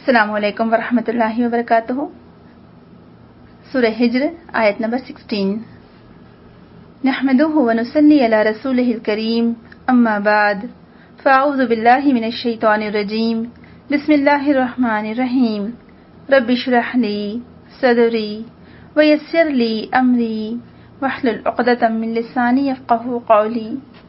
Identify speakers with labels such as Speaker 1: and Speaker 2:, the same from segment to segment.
Speaker 1: السلام علیکم ورحمۃ اللہ وبرکاتہ۔ سورہ ہجر آیت نمبر 16۔ نحمده ونصلی علی رسولہ الکریم، اما بعد فاعوذ باللہ من الشیطان الرجیم، بسم اللہ الرحمن الرحیم۔ رب اشرح لی صدری ویسر لی امری واحلل عقدۃ من لسانی یفقهوا قولی۔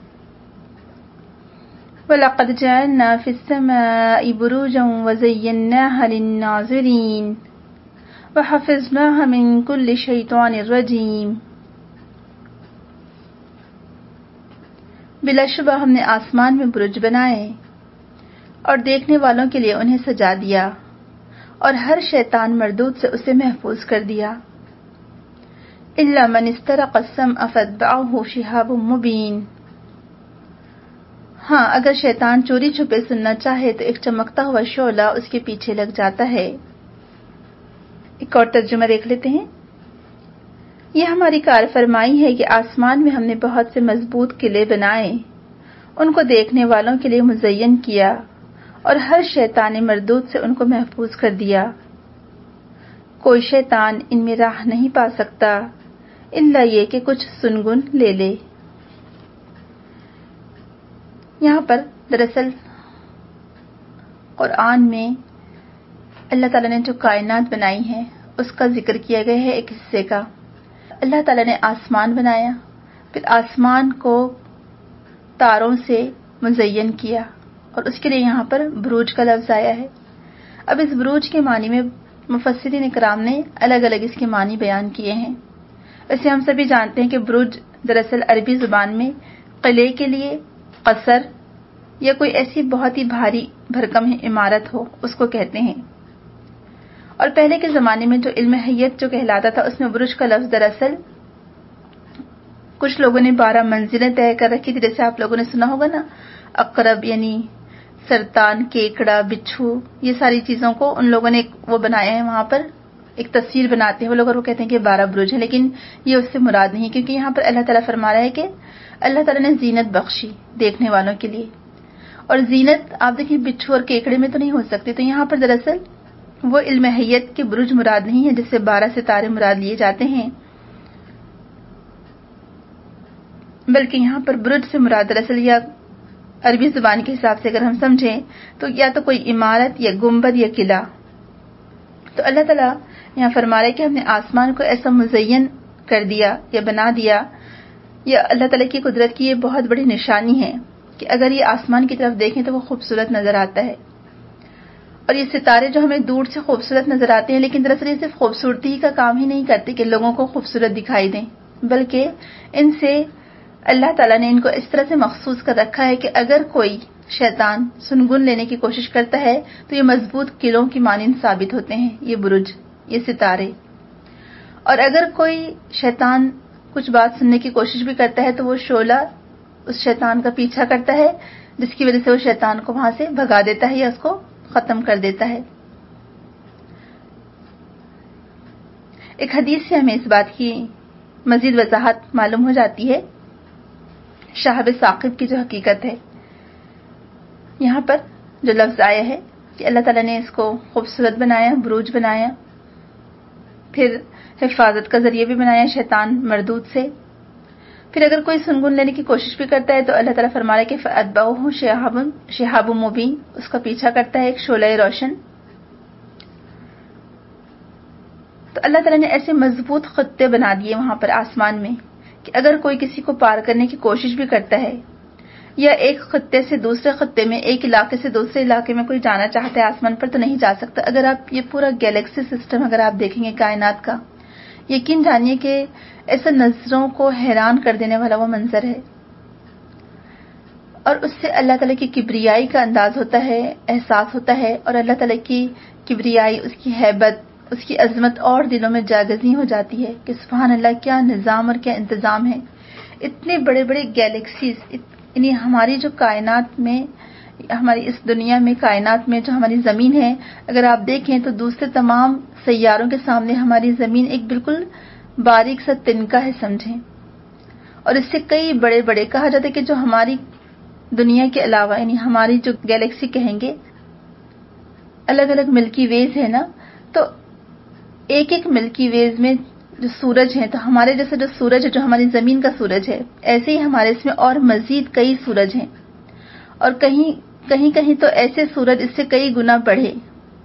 Speaker 1: وَلَقَدْ جَعَلْنَا فِي السَّمَاءِ بُرُوجًا وَزَيَّنَّاهَا لِلنَّاظِرِينَ وَحَفِظْنَاهَا مِنْ كُلِّ شَيْطَانٍ رَجِيمٍ۔ بلا شبہ ہم نے آسمان میں برج بنائے اور دیکھنے والوں کے لیے انہیں سجا دیا اور ہر شیطان مردود سے اسے محفوظ کر دیا۔ إِلَّا مَنِ اسْتَرَقَ السَّمْعَ فَاتَّبَعَهُ شِهَابٌ مُّبِينٌ۔ ہاں، اگر شیطان چوری چھپے سننا چاہے تو ایک چمکتا ہوا شعلہ اس کے پیچھے لگ جاتا ہے۔ ایک اور ترجمہ دیکھ لیتے ہیں۔ یہ ہماری کار فرمائی ہے کہ آسمان میں ہم نے بہت سے مضبوط قلعے بنائے، ان کو دیکھنے والوں کے لیے مزین کیا اور ہر شیطان مردود سے ان کو محفوظ کر دیا۔ کوئی شیطان ان میں راہ نہیں پا سکتا الا یہ کہ کچھ سنگن لے لے۔ یہاں پر دراصل قرآن میں اللہ تعالیٰ نے جو کائنات بنائی ہے اس کا ذکر کیا گیا ہے ایک حصے کا۔ اللہ تعالیٰ نے آسمان بنایا، پھر آسمان کو تاروں سے مزین کیا اور اس کے لیے یہاں پر بروج کا لفظ آیا ہے۔ اب اس بروج کے معنی میں مفسرین کرام نے الگ الگ اس کے معنی بیان کیے ہیں۔ ویسے ہم سبھی جانتے ہیں کہ برج دراصل عربی زبان میں قلعے کے لیے قصر یا کوئی ایسی بہت ہی بھاری بھرکم عمارت ہو اس کو کہتے ہیں۔ اور پہلے کے زمانے میں جو علم ہیئت جو کہلاتا تھا اس میں برج کا لفظ دراصل کچھ لوگوں نے 12 منزلیں طے کر رکھی تھی، جیسے آپ لوگوں نے سنا ہوگا نا، عقرب یعنی سرطان، کیکڑا، بچھو، یہ ساری چیزوں کو ان لوگوں نے وہ بنایا ہے، وہاں پر ایک تصویر بناتے ہیں وہ لوگ اور وہ کہتے ہیں کہ 12 برج ہیں، لیکن یہ اس سے مراد نہیں، کیونکہ یہاں پر اللہ تعالیٰ فرما رہا ہے کہ اللہ تعالیٰ نے زینت بخشی دیکھنے والوں کے لیے، اور زینت آپ دیکھیں بچھو اور کیکڑے میں تو نہیں ہو سکتی، تو یہاں پر دراصل وہ علم حیت کے برج مراد نہیں ہے جس سے 12 ستارے مراد لیے جاتے ہیں، بلکہ یہاں پر برج سے مراد دراصل یا عربی زبان کے حساب سے اگر ہم سمجھیں تو یا تو کوئی عمارت یا گنبد یا قلعہ۔ تو اللہ تعالیٰ یہاں فرما رہا ہے کہ ہم نے آسمان کو ایسا مزین کر دیا یا بنا دیا، یا اللہ تعالیٰ کی قدرت کی یہ بہت بڑی نشانی ہے کہ اگر یہ آسمان کی طرف دیکھیں تو وہ خوبصورت نظر آتا ہے، اور یہ ستارے جو ہمیں دور سے خوبصورت نظر آتے ہیں لیکن دراصل یہ صرف خوبصورتی کا کام ہی نہیں کرتے کہ لوگوں کو خوبصورت دکھائی دیں، بلکہ ان سے اللہ تعالیٰ نے ان کو اس طرح سے مخصوص کر رکھا ہے کہ اگر کوئی شیطان سنگن لینے کی کوشش کرتا ہے تو یہ مضبوط قلعوں کی مانند ثابت ہوتے ہیں یہ برج، یہ ستارے، اور اگر کوئی شیطان کچھ بات سننے کی کوشش بھی کرتا ہے تو وہ شعلہ اس شیطان کا پیچھا کرتا ہے، جس کی وجہ سے وہ شیطان کو وہاں سے بھگا دیتا ہے یا اس کو ختم کر دیتا ہے۔ ایک حدیث سے ہمیں اس بات کی مزید وضاحت معلوم ہو جاتی ہے، شہاب ثاقب کی جو حقیقت ہے۔ یہاں پر جو لفظ آیا ہے کہ اللہ تعالیٰ نے اس کو خوبصورت بنایا، بروج بنایا، پھر حفاظت کا ذریعہ بھی بنایا شیطان مردود سے، پھر اگر کوئی سنگن لینے کی کوشش بھی کرتا ہے تو اللہ تعالیٰ فرما رہا ہے کہ فَأَتْبَعُهُ شِهَابٌ مُّبِينٌ، اس کا پیچھا کرتا ہے ایک شعلہ روشن۔ تو اللہ تعالیٰ نے ایسے مضبوط خطے بنا دیے وہاں پر آسمان میں کہ اگر کوئی کسی کو پار کرنے کی کوشش بھی کرتا ہے یا ایک خطے سے دوسرے خطے میں، ایک علاقے سے دوسرے علاقے میں کوئی جانا چاہتا ہے آسمان پر تو نہیں جا سکتا۔ اگر آپ یہ پورا گیلیکسی سسٹم اگر آپ دیکھیں گے کائنات کا، یقین جانیے کہ ایسا نظروں کو حیران کر دینے والا وہ منظر ہے، اور اس سے اللہ تعالیٰ کی کبریائی کا انداز ہوتا ہے، احساس ہوتا ہے، اور اللہ تعالیٰ کی کبریائی، اس کی ہیبت، اس کی عظمت اور دلوں میں جاگزی ہو جاتی ہے کہ سبحان اللہ کیا نظام اور کیا انتظام ہے۔ اتنے بڑے بڑے گیلیکسیز، یعنی ہماری جو کائنات میں، ہماری اس دنیا میں کائنات میں جو ہماری زمین ہے، اگر آپ دیکھیں تو دوسرے تمام سیاروں کے سامنے ہماری زمین ایک بالکل باریک سا تنکا ہے سمجھیں، اور اس سے کئی بڑے بڑے کہا جاتا ہے کہ جو ہماری دنیا کے علاوہ یعنی ہماری جو گیلیکسی کہیں گے الگ الگ ملکی ویز ہے نا، تو ایک ایک ملکی ویز میں جو سورج ہیں، تو ہمارے جیسے جو سورج ہے جو ہماری زمین کا سورج ہے، ایسے ہی ہمارے اس میں اور مزید کئی سورج ہیں، اور کہیں تو ایسے سورج اس سے کئی گنا بڑھے،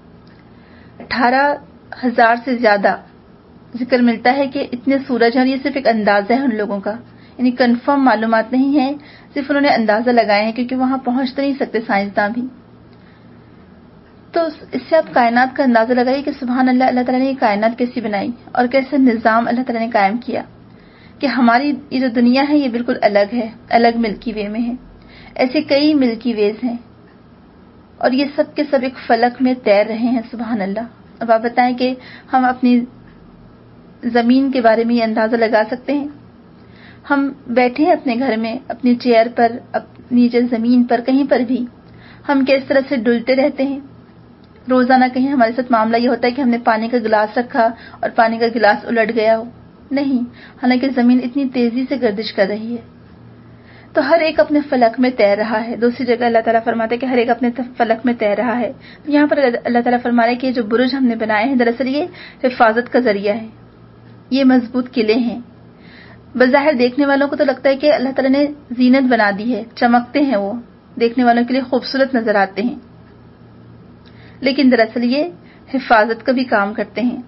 Speaker 1: 18,000 سے زیادہ ذکر ملتا ہے کہ اتنے سورج ہیں، اور یہ صرف ایک اندازہ ہے ان لوگوں کا، یعنی کنفرم معلومات نہیں ہے، صرف انہوں نے اندازہ لگائے ہیں، کیونکہ وہاں پہنچ تو نہیں سکتے سائنسداں بھی۔ تو اس سے آپ کائنات کا اندازہ لگائیے کہ سبحان اللہ، اللہ تعالیٰ نے یہ کائنات کیسی بنائی اور کیسا نظام اللہ تعالیٰ نے قائم کیا، کہ ہماری یہ جو دنیا ہے یہ بالکل الگ ہے، الگ ملکی وے میں ہے، ایسے کئی ملکی ویز ہیں، اور یہ سب کے سب ایک فلک میں تیر رہے ہیں، سبحان اللہ۔ اب آپ بتائیں کہ ہم اپنی زمین کے بارے میں یہ اندازہ لگا سکتے ہیں؟ ہم بیٹھے ہیں اپنے گھر میں، اپنی چیئر پر، اپنی زمین پر، کہیں پر بھی ہم کس طرح سے ڈلتے رہتے ہیں۔ روزانہ کہیں ہمارے ساتھ معاملہ یہ ہوتا ہے کہ ہم نے پانی کا گلاس رکھا اور پانی کا گلاس الٹ گیا ہو؟ نہیں، حالانکہ زمین اتنی تیزی سے گردش کر رہی ہے۔ تو ہر ایک اپنے فلک میں تیر رہا ہے۔ دوسری جگہ اللہ تعالیٰ فرماتا ہے کہ ہر ایک اپنے فلک میں تیر رہا ہے۔ یہاں پر اللہ تعالیٰ فرما رہا ہے کہ جو برج ہم نے بنائے ہیں دراصل یہ حفاظت کا ذریعہ ہے، یہ مضبوط قلعے ہیں۔ بظاہر دیکھنے والوں کو تو لگتا ہے کہ اللہ تعالیٰ نے زینت بنا دی ہے، چمکتے ہیں، وہ دیکھنے والوں کے لیے خوبصورت نظر آتے ہیں، لیکن دراصل یہ حفاظت کا بھی کام کرتے ہیں۔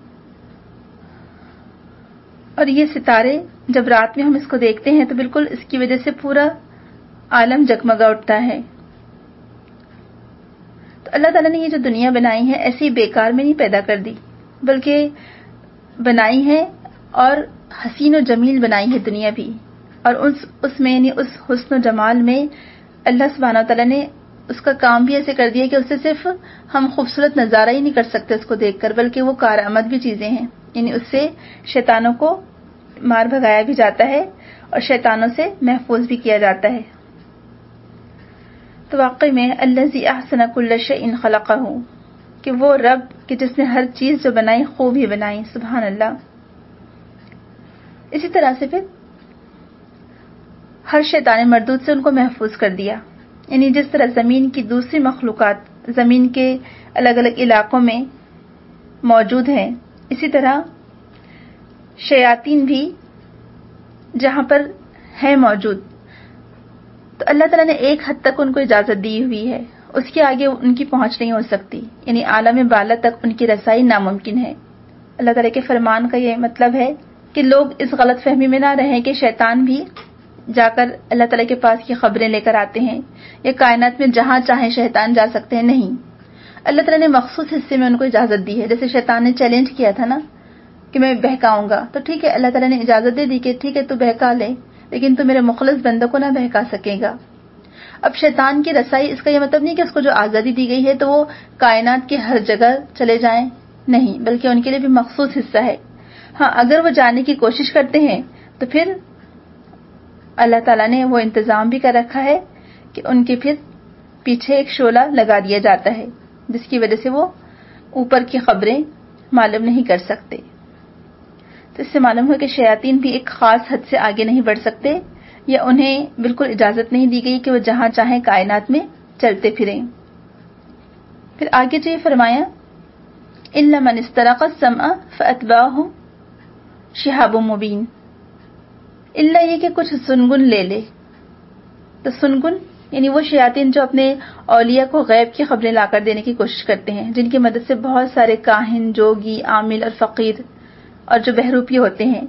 Speaker 1: اور یہ ستارے جب رات میں ہم اس کو دیکھتے ہیں تو بالکل اس کی وجہ سے پورا عالم جگمگا اٹھتا ہے۔ تو اللہ تعالیٰ نے یہ جو دنیا بنائی ہے ایسے ہی بیکار میں نہیں پیدا کر دی، بلکہ بنائی ہے اور حسین و جمیل بنائی ہے دنیا بھی، اور اس میں یعنی اس حسن و جمال میں اللہ سبحانہ وتعالیٰ نے اس کا کام بھی ایسے کر دیا کہ اس سے صرف ہم خوبصورت نظارہ ہی نہیں کر سکتے اس کو دیکھ کر، بلکہ وہ کارآمد بھی چیزیں ہیں، یعنی اس سے شیطانوں کو مار بھگایا بھی جاتا ہے اور شیطانوں سے محفوظ بھی کیا جاتا ہے۔ تو واقعی میں الذی احسن کل شیء خلقہ، کہ وہ رب کہ جس نے ہر چیز جو بنائی خوب ہی بنائی، سبحان اللہ۔ اسی طرح سے پھر ہر شیطان مردود سے ان کو محفوظ کر دیا، یعنی جس طرح زمین کی دوسری مخلوقات زمین کے الگ الگ علاقوں میں موجود ہیں، اسی طرح شیاطین بھی جہاں پر ہے موجود، تو اللہ تعالیٰ نے ایک حد تک ان کو اجازت دی ہوئی ہے، اس کے آگے ان کی پہنچ نہیں ہو سکتی، یعنی عالم بالا تک ان کی رسائی ناممکن ہے۔ اللہ تعالیٰ کے فرمان کا یہ مطلب ہے کہ لوگ اس غلط فہمی میں نہ رہیں کہ شیطان بھی جا کر اللہ تعالیٰ کے پاس کی خبریں لے کر آتے ہیں، یا کائنات میں جہاں چاہیں شیطان جا سکتے ہیں، نہیں، اللہ تعالیٰ نے مخصوص حصے میں ان کو اجازت دی ہے۔ جیسے شیطان نے چیلنج کیا تھا نا کہ میں بہکاؤں گا، تو ٹھیک ہے، اللہ تعالیٰ نے اجازت دے دی کہ ٹھیک ہے تو بہکا لے، لیکن تو میرے مخلص بندوں کو نہ بہکا سکے گا۔ اب شیطان کی رسائی اس کا یہ مطلب نہیں کہ اس کو جو آزادی دی گئی ہے تو وہ کائنات کی ہر جگہ چلے جائیں، نہیں، بلکہ ان کے لیے بھی مخصوص حصہ ہے۔ ہاں، اگر وہ جانے کی کوشش کرتے ہیں تو پھر اللہ تعالیٰ نے وہ انتظام بھی کر رکھا ہے کہ ان کے پھر پیچھے ایک شعلہ لگا دیا جاتا ہے، جس کی وجہ سے وہ اوپر کی خبریں معلوم نہیں کر سکتے۔ تو اس سے معلوم ہوا کہ شیاطین بھی ایک خاص حد سے آگے نہیں بڑھ سکتے، یا انہیں بالکل اجازت نہیں دی گئی کہ وہ جہاں چاہیں کائنات میں چلتے پھریں۔ پھر آگے جو یہ فرمایا إِلَّا مَنِ اسْتَرَقَ السَّمْعَ فَأَتْبَعَهُ شِهَابٌ مُبِينٌ، اللہ یہ کہ کچھ سنگن لے لے۔ تو سنگن یعنی وہ شیاطین جو اپنے اولیاء کو غیب کی خبریں لا کر دینے کی کوشش کرتے ہیں، جن کی مدد سے بہت سارے کاہن، جوگی، عامل اور فقیر اور جو بہروپی ہوتے ہیں،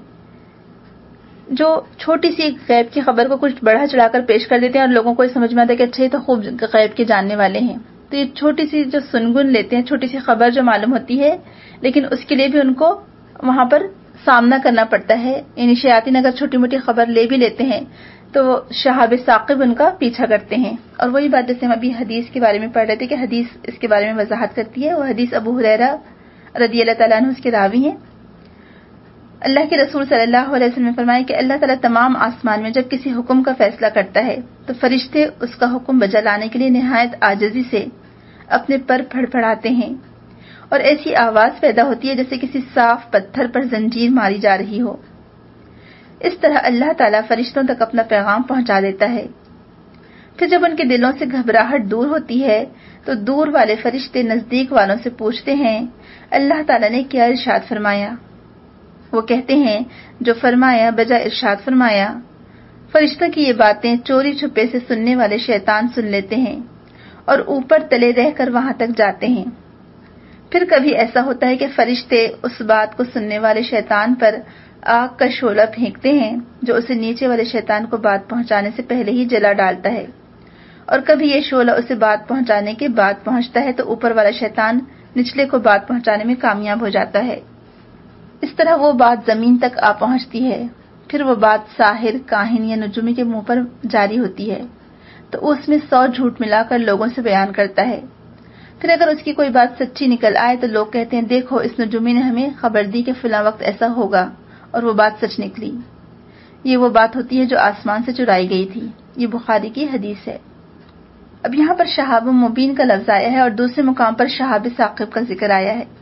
Speaker 1: جو چھوٹی سی غیب کی خبر کو کچھ بڑھا چڑھا کر پیش کر دیتے ہیں اور لوگوں کو یہ سمجھ میں آتا ہے کہ اچھا یہ تو خوب غیب کے جاننے والے ہیں۔ تو یہ چھوٹی سی جو سنگن لیتے ہیں، چھوٹی سی خبر جو معلوم ہوتی ہے، لیکن اس کے لیے بھی ان کو وہاں پر سامنا کرنا پڑتا ہے، یعنی شیاطین اگر چھوٹی موٹی خبر لے بھی لیتے ہیں تو شہاب ثاقب ان کا پیچھا کرتے ہیں۔ اور وہی بات جیسے ہم ابھی حدیث کے بارے میں پڑھ رہے تھے کہ حدیث اس کے بارے میں وضاحت کرتی ہے، وہ حدیث ابو ہریرہ رضی اللہ تعالیٰ عنہ اس کے راوی ہیں۔ اللہ کے رسول صلی اللہ علیہ وسلم نے فرمایا کہ اللہ تعالیٰ تمام آسمان میں جب کسی حکم کا فیصلہ کرتا ہے تو فرشتے اس کا حکم بجا لانے کے لیے نہایت عاجزی سے اپنے پر پھڑپھڑاتے ہیں، اور ایسی آواز پیدا ہوتی ہے جیسے کسی صاف پتھر پر زنجیر ماری جا رہی ہو۔ اس طرح اللہ تعالیٰ فرشتوں تک اپنا پیغام پہنچا دیتا ہے۔ پھر جب ان کے دلوں سے گھبراہٹ دور ہوتی ہے تو دور والے فرشتے نزدیک والوں سے پوچھتے ہیں اللہ تعالیٰ نے کیا ارشاد فرمایا؟ وہ کہتے ہیں جو فرمایا بجائے ارشاد فرمایا۔ فرشتوں کی یہ باتیں چوری چھپے سے سننے والے شیطان سن لیتے ہیں اور اوپر تلے رہ کر وہاں تک جاتے ہیں۔ پھر کبھی ایسا ہوتا ہے کہ فرشتے اس بات کو سننے والے شیطان پر آگ کا شعلہ پھینکتے ہیں جو اسے نیچے والے شیطان کو بات پہنچانے سے پہلے ہی جلا ڈالتا ہے، اور کبھی یہ شعلہ اسے بات پہنچانے کے بعد پہنچتا ہے تو اوپر والا شیطان نچلے کو بات پہنچانے میں کامیاب ہو جاتا ہے۔ اس طرح وہ بات زمین تک آ پہنچتی ہے۔ پھر وہ بات ساحر، کاہن یا نجومی کے منہ پر جاری ہوتی ہے تو اس میں 100 جھوٹ ملا کر لوگوں سے بیان کرتا ہے۔ پھر اگر اس کی کوئی بات سچی نکل آئے تو لوگ کہتے ہیں دیکھو اس نجومی نے ہمیں خبر دی کہ فلاں وقت ایسا ہوگا، اور وہ بات سچ نکلی۔ یہ وہ بات ہوتی ہے جو آسمان سے چرائی گئی تھی۔ یہ بخاری کی حدیث ہے۔ اب یہاں پر شہاب مبین کا لفظ آیا ہے اور دوسرے مقام پر شہاب ثاقب کا ذکر آیا ہے،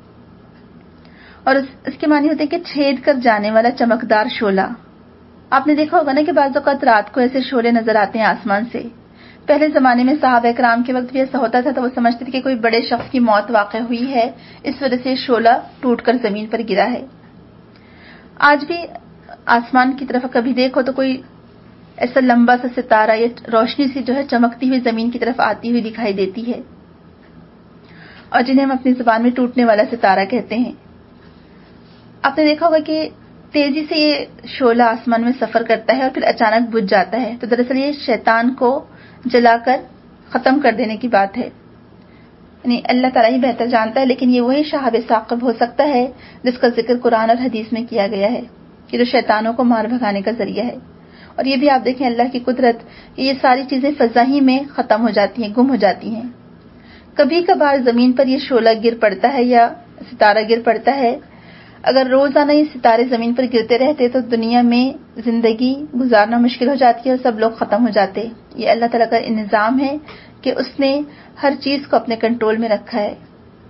Speaker 1: اور اس کے معنی ہوتے ہیں کہ چھید کر جانے والا چمکدار شعلہ۔ آپ نے دیکھا ہوگا نا کہ بعض اوقات رات کو ایسے شعلے نظر آتے ہیں آسمان سے۔ پہلے زمانے میں صحابہ کرام کے وقت بھی ایسا ہوتا تھا تو وہ سمجھتے تھے کہ کوئی بڑے شخص کی موت واقع ہوئی ہے، اس وجہ سے شعلہ ٹوٹ کر زمین پر گرا ہے۔ آج بھی آسمان کی طرف کبھی دیکھو تو کوئی ایسا لمبا سا ستارہ یا روشنی سی جو ہے چمکتی ہوئی زمین کی طرف آتی ہوئی دکھائی دیتی ہے، اور جنہیں ہم اپنی زبان میں ٹوٹنے والا ستارہ کہتے ہیں۔ آپ نے دیکھا ہوگا کہ تیزی سے یہ شعلہ آسمان میں سفر کرتا ہے اور پھر اچانک بجھ جاتا ہے، تو دراصل یہ شیطان کو جلا کر ختم کر دینے کی بات ہے۔ یعنی اللہ تعالیٰ ہی بہتر جانتا ہے، لیکن یہ وہی شہاب ثاقب ہو سکتا ہے جس کا ذکر قرآن اور حدیث میں کیا گیا ہے کہ جو شیطانوں کو مار بھگانے کا ذریعہ ہے۔ اور یہ بھی آپ دیکھیں اللہ کی قدرت کہ یہ ساری چیزیں فضا ہی میں ختم ہو جاتی ہیں، گم ہو جاتی ہیں۔ کبھی کبھار زمین پر یہ شعلہ گر پڑتا ہے یا ستارہ گر پڑتا ہے۔ اگر روزانہ یہ ستارے زمین پر گرتے رہتے تو دنیا میں زندگی گزارنا مشکل ہو جاتی ہے اور سب لوگ ختم ہو جاتے۔ یہ اللہ تعالیٰ کا نظام ہے کہ اس نے ہر چیز کو اپنے کنٹرول میں رکھا ہے۔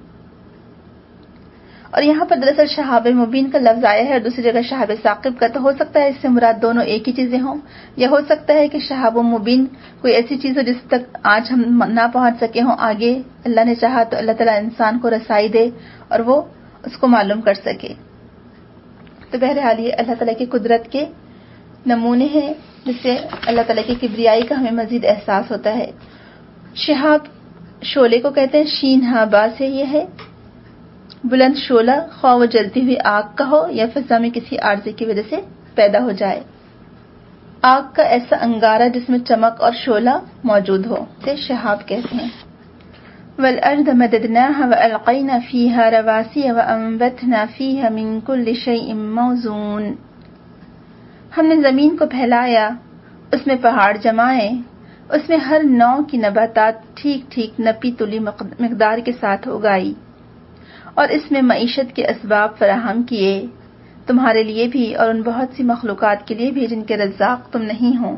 Speaker 1: اور یہاں پر دراصل شہاب مبین کا لفظ آیا ہے اور دوسری جگہ شہاب ثاقب کا، تو ہو سکتا ہے اس سے مراد دونوں ایک ہی چیزیں ہوں، یا ہو سکتا ہے کہ شہاب مبین کوئی ایسی چیز ہو جس تک آج ہم نہ پہنچ سکے ہوں، آگے اللہ نے چاہا تو اللہ تعالیٰ انسان کو رسائی دے اور وہ اس کو معلوم کر سکے۔ تو بہرحال یہ اللہ تعالیٰ کی قدرت کے نمونے ہیں جس سے اللہ تعالیٰ کی کبریائی کا ہمیں مزید احساس ہوتا ہے۔ شہاب شعلے کو کہتے ہیں، شین ہا با سے یہ ہے بلند شعلہ، خواہ وہ جلتی ہوئی آگ کا ہو یا فضا میں کسی عارضے کی وجہ سے پیدا ہو جائے۔ آگ کا ایسا انگارہ جس میں چمک اور شعلہ موجود ہو سے شہاب کہتے ہیں۔ وَالْأَرْضَ مَدَدْنَاهَا وَأَلْقَيْنَا فِيهَا رَوَاسِيَ وَأَنبَتْنَا فِيهَا مِن كُلِّ شَيْءٍ مَّوْزُونٍ۔ ہم نے زمین کو پھیلایا، اس میں پہاڑ جمائے، اس میں ہر نوع کی نباتات ٹھیک ٹھیک نپی تلی مقدار کے ساتھ اگائی، اور اس میں معیشت کے اسباب فراہم کیے تمہارے لیے بھی اور ان بہت سی مخلوقات کے لیے بھی جن کے رزاق تم نہیں ہو۔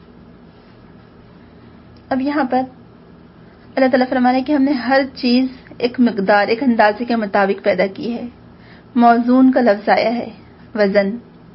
Speaker 1: اب یہاں پر اللہ تعالیٰ فرمانے کہ ہم نے ہر چیز ایک مقدار، ایک اندازے کے مطابق پیدا کی ہے۔ موزون کا لفظ آیا ہے، وزن۔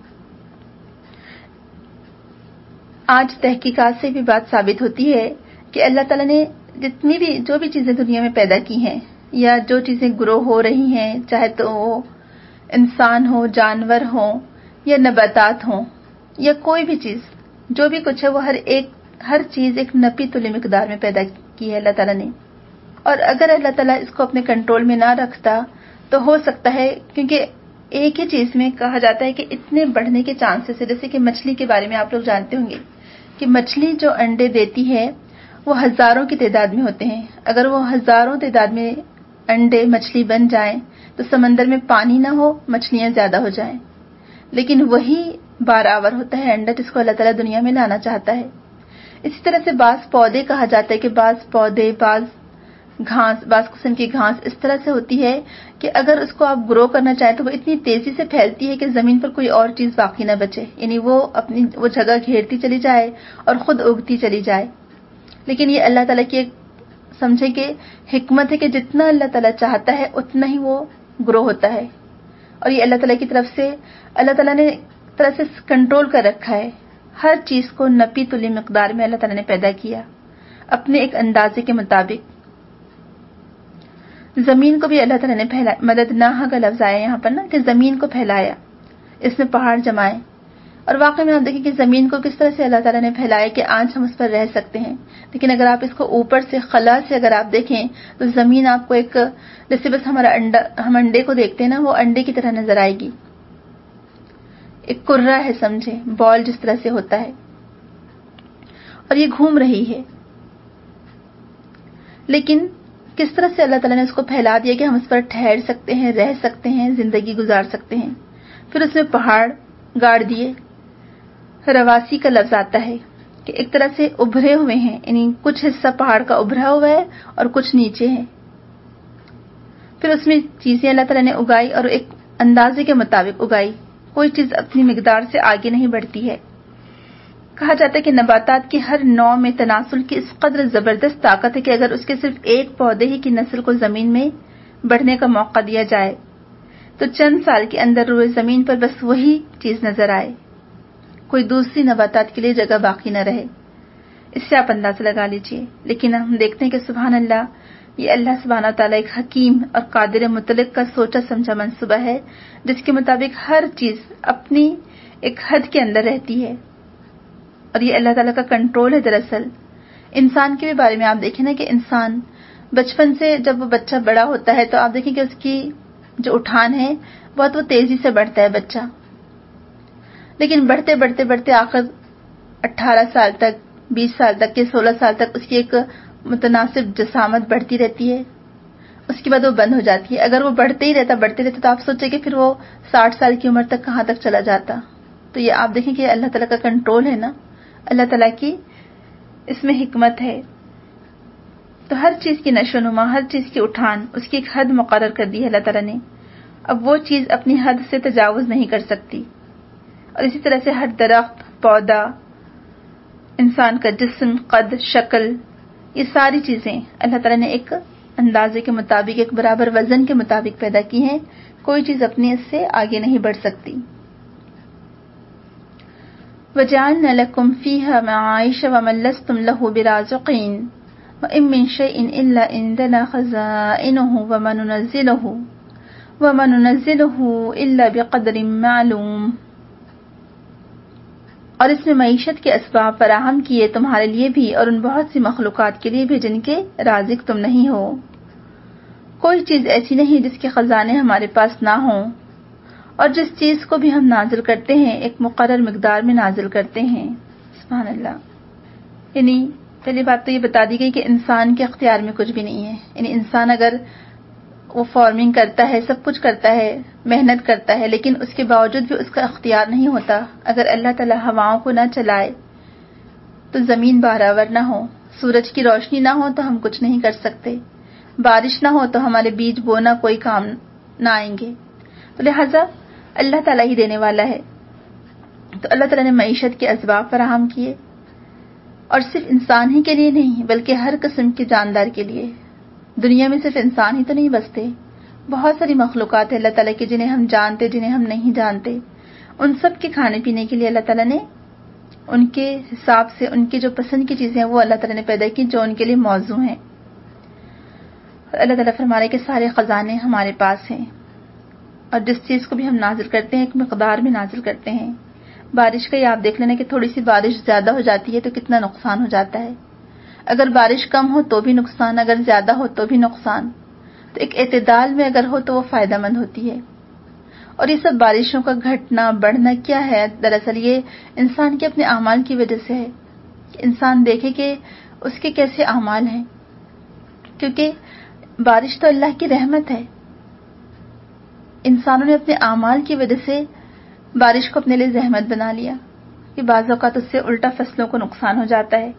Speaker 1: آج تحقیقات سے بھی بات ثابت ہوتی ہے کہ اللہ تعالیٰ نے جتنی بھی جو بھی چیزیں دنیا میں پیدا کی ہیں یا جو چیزیں گرو ہو رہی ہیں، چاہے تو وہ انسان ہو، جانور ہوں یا نباتات ہوں یا کوئی بھی چیز، جو بھی کچھ ہے وہ ہر چیز ایک نپی تلی مقدار میں پیدا کی ہے اللہ تعالیٰ نے۔ اور اگر اللہ تعالیٰ اس کو اپنے کنٹرول میں نہ رکھتا تو ہو سکتا ہے، کیونکہ ایک ہی چیز میں کہا جاتا ہے کہ اتنے بڑھنے کے چانسز ہے، جیسے کہ مچھلی کے بارے میں آپ لوگ جانتے ہوں گے کہ مچھلی جو انڈے دیتی ہے وہ ہزاروں کی تعداد میں ہوتے ہیں۔ اگر وہ ہزاروں تعداد میں انڈے مچھلی بن جائیں تو سمندر میں پانی نہ ہو، مچھلیاں زیادہ ہو جائیں، لیکن وہی بارآور ہوتا ہے انڈا جس کو اللہ تعالیٰ دنیا میں لانا چاہتا ہے۔ اسی طرح سے بعض پودے کہا جاتا ہے کہ بعض پودے، بعض گھاس، بعض قسم کی گھاس اس طرح سے ہوتی ہے کہ اگر اس کو آپ گرو کرنا چاہیں تو وہ اتنی تیزی سے پھیلتی ہے کہ زمین پر کوئی اور چیز باقی نہ بچے، یعنی وہ اپنی وہ جگہ گھیرتی چلی جائے اور خود اگتی چلی جائے۔ لیکن یہ اللہ تعالیٰ کی ایک سمجھے کہ حکمت ہے کہ جتنا اللہ تعالیٰ چاہتا ہے اتنا ہی وہ گرو ہوتا ہے، اور یہ اللہ تعالیٰ کی طرف سے اللہ تعالیٰ نے طرح سے کنٹرول کر رکھا ہے۔ ہر چیز کو نپی تلی مقدار میں اللہ تعالیٰ نے پیدا کیا اپنے ایک اندازے کے مطابق۔ زمین کو بھی اللہ تعالیٰ نے پھیلایا. مددناہا کا لفظ آیا یہاں پر نا کہ زمین کو پھیلایا, اس میں پہاڑ جمائے. اور واقعی میں آپ دیکھیں کہ زمین کو کس طرح سے اللہ تعالیٰ نے پھیلایا کہ آج ہم اس پر رہ سکتے ہیں. لیکن اگر آپ اس کو اوپر سے خلا سے اگر آپ دیکھیں تو زمین آپ کو ایک جیسے بس ہم انڈے کو دیکھتے ہیں نا, وہ انڈے کی طرح نظر آئے گی. ایک کرہ ہے, سمجھے, بال جس طرح سے ہوتا ہے, اور یہ گھوم رہی ہے. لیکن کس طرح سے اللہ تعالیٰ نے اس کو پھیلا دیا کہ ہم اس پر ٹھہر سکتے ہیں, رہ سکتے ہیں, زندگی گزار سکتے ہیں. پھر اس میں پہاڑ گاڑ دیے. رواسی کا لفظ آتا ہے کہ ایک طرح سے ابھرے ہوئے ہیں, یعنی کچھ حصہ پہاڑ کا ابھرا ہوا ہے اور کچھ نیچے ہے. پھر اس میں چیزیں اللہ تعالیٰ نے اگائی اور ایک اندازے کے مطابق اگائی. کوئی چیز اپنی مقدار سے آگے نہیں بڑھتی ہے. کہا جاتا ہے کہ نباتات کی ہر نوع میں تناسل کی اس قدر زبردست طاقت ہے کہ اگر اس کے صرف ایک پودے ہی کی نسل کو زمین میں بڑھنے کا موقع دیا جائے تو چند سال کے اندر روئے زمین پر بس وہی چیز نظر آئے, کوئی دوسری نباتات کے لیے جگہ باقی نہ رہے. اس سے آپ اندازہ لگا لیجئے. لیکن ہم دیکھتے ہیں کہ سبحان اللہ, یہ اللہ سبحانہ تعالیٰ ایک حکیم اور قادر مطلق کا سوچا سمجھا منصوبہ ہے جس کے مطابق ہر چیز اپنی ایک حد کے اندر رہتی ہے. اور یہ اللہ تعالیٰ کا کنٹرول ہے. دراصل انسان کے بھی بارے میں آپ دیکھیں نا کہ انسان بچپن سے جب وہ بچہ بڑا ہوتا ہے تو آپ دیکھیں کہ اس کی جو اٹھان ہے بہت وہ تیزی سے بڑھتا ہے بچہ. لیکن بڑھتے بڑھتے بڑھتے آخر 18 سال تک, 20 سال تک یا 16 سال تک اس کی ایک متناسب جسامت بڑھتی رہتی ہے. اس کے بعد وہ بند ہو جاتی ہے. اگر وہ بڑھتے ہی رہتا تو آپ سوچیں کہ پھر وہ 60 سال کی عمر تک کہاں تک چلا جاتا. تو یہ آپ دیکھیں کہ اللہ تعالیٰ کا کنٹرول ہے نا, اللہ تعالیٰ کی اس میں حکمت ہے. تو ہر چیز کی نشو و نما, ہر چیز کی اٹھان, اس کی ایک حد مقرر کر دی ہے اللہ تعالیٰ نے. اب وہ چیز اپنی حد سے تجاوز نہیں کر سکتی. اور اسی طرح سے ہر درخت, پودا, انسان کا جسم, قد, شکل, یہ ساری چیزیں اللہ تعالیٰ نے ایک اندازے کے مطابق, ایک برابر وزن کے مطابق پیدا کی ہیں. کوئی چیز اپنی اس سے آگے نہیں بڑھ سکتی. وَجَعَلْنَا لَكُمْ فِيهَا مَعَائِشَ وَمَن لَّسْتُمْ لَهُ بِرَازِقِينَ وَإِن مِّن شَيْءٍ إِلَّا عِندَنَا خَزَائِنُهُ وَمَا نُنَزِّلُهُ إِلَّا بِقَدْرٍ مَّعْلُومٍ. اور اس میں معیشت کے اسباب فراہم کیے تمہارے لیے بھی اور ان بہت سی مخلوقات کے لیے بھی جن کے رازق تم نہیں ہو. کوئی چیز ایسی نہیں جس کے خزانے ہمارے پاس نہ ہوں, اور جس چیز کو بھی ہم نازل کرتے ہیں ایک مقرر مقدار میں نازل کرتے ہیں. سبحان اللہ. یعنی پہلی بات تو یہ بتا دی گئی کہ انسان کے اختیار میں کچھ بھی نہیں ہے. یعنی انسان اگر وہ فارمنگ کرتا ہے, سب کچھ کرتا ہے, محنت کرتا ہے, لیکن اس کے باوجود بھی اس کا اختیار نہیں ہوتا. اگر اللہ تعالیٰ ہواؤں کو نہ چلائے تو زمین بہراور نہ ہو, سورج کی روشنی نہ ہو تو ہم کچھ نہیں کر سکتے, بارش نہ ہو تو ہمارے بیج بونا کوئی کام نہ آئیں گے. تو لہٰذا اللہ تعالیٰ ہی دینے والا ہے. تو اللہ تعالیٰ نے معیشت کے اسباب فراہم کیے, اور صرف انسان ہی کے لیے نہیں بلکہ ہر قسم کے جاندار کے لیے. دنیا میں صرف انسان ہی تو نہیں بستے, بہت ساری مخلوقات ہیں اللہ تعالیٰ کی جنہیں ہم جانتے, جنہیں ہم نہیں جانتے. ان سب کے کھانے پینے کے لیے اللہ تعالیٰ نے ان کے حساب سے ان کی جو پسند کی چیزیں ہیں وہ اللہ تعالیٰ نے پیدا کی جو ان کے لیے موزوں ہیں. اور اللہ تعالیٰ فرما رہے کہ سارے خزانے ہمارے پاس ہیں, اور جس چیز کو بھی ہم نازل کرتے ہیں ایک مقدار میں نازل کرتے ہیں. بارش کا ہی آپ دیکھ لینا کہ تھوڑی سی بارش زیادہ ہو جاتی ہے تو کتنا نقصان ہو جاتا ہے. اگر بارش کم ہو تو بھی نقصان, اگر زیادہ ہو تو بھی نقصان. تو ایک اعتدال میں اگر ہو تو وہ فائدہ مند ہوتی ہے. اور یہ سب بارشوں کا گھٹنا بڑھنا کیا ہے, دراصل یہ انسان کے اپنے اعمال کی وجہ سے ہے. انسان دیکھے کہ اس کے کیسے اعمال ہیں, کیونکہ بارش تو اللہ کی رحمت ہے. انسانوں نے اپنے اعمال کی وجہ سے بارش کو اپنے لیے زحمت بنا لیا کہ بعض اوقات اس سے الٹا فصلوں کو نقصان ہو جاتا ہے.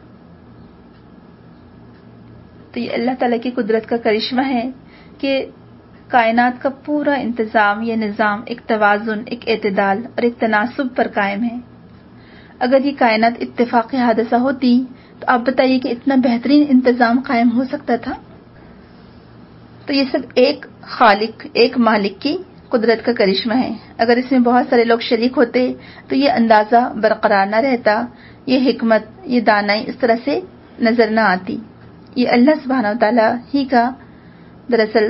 Speaker 1: تو یہ اللہ تعالیٰ کی قدرت کا کرشمہ ہے کہ کائنات کا پورا انتظام یا نظام ایک توازن, ایک اعتدال اور ایک تناسب پر قائم ہے. اگر یہ کائنات اتفاقی حادثہ ہوتی تو آپ بتائیے کہ اتنا بہترین انتظام قائم ہو سکتا تھا؟ تو یہ سب ایک خالق, ایک مالک کی قدرت کا کرشمہ ہے. اگر اس میں بہت سارے لوگ شریک ہوتے تو یہ اندازہ برقرار نہ رہتا, یہ حکمت, یہ دانائی اس طرح سے نظر نہ آتی. یہ اللہ سبحانہ و تعالیٰ ہی کا دراصل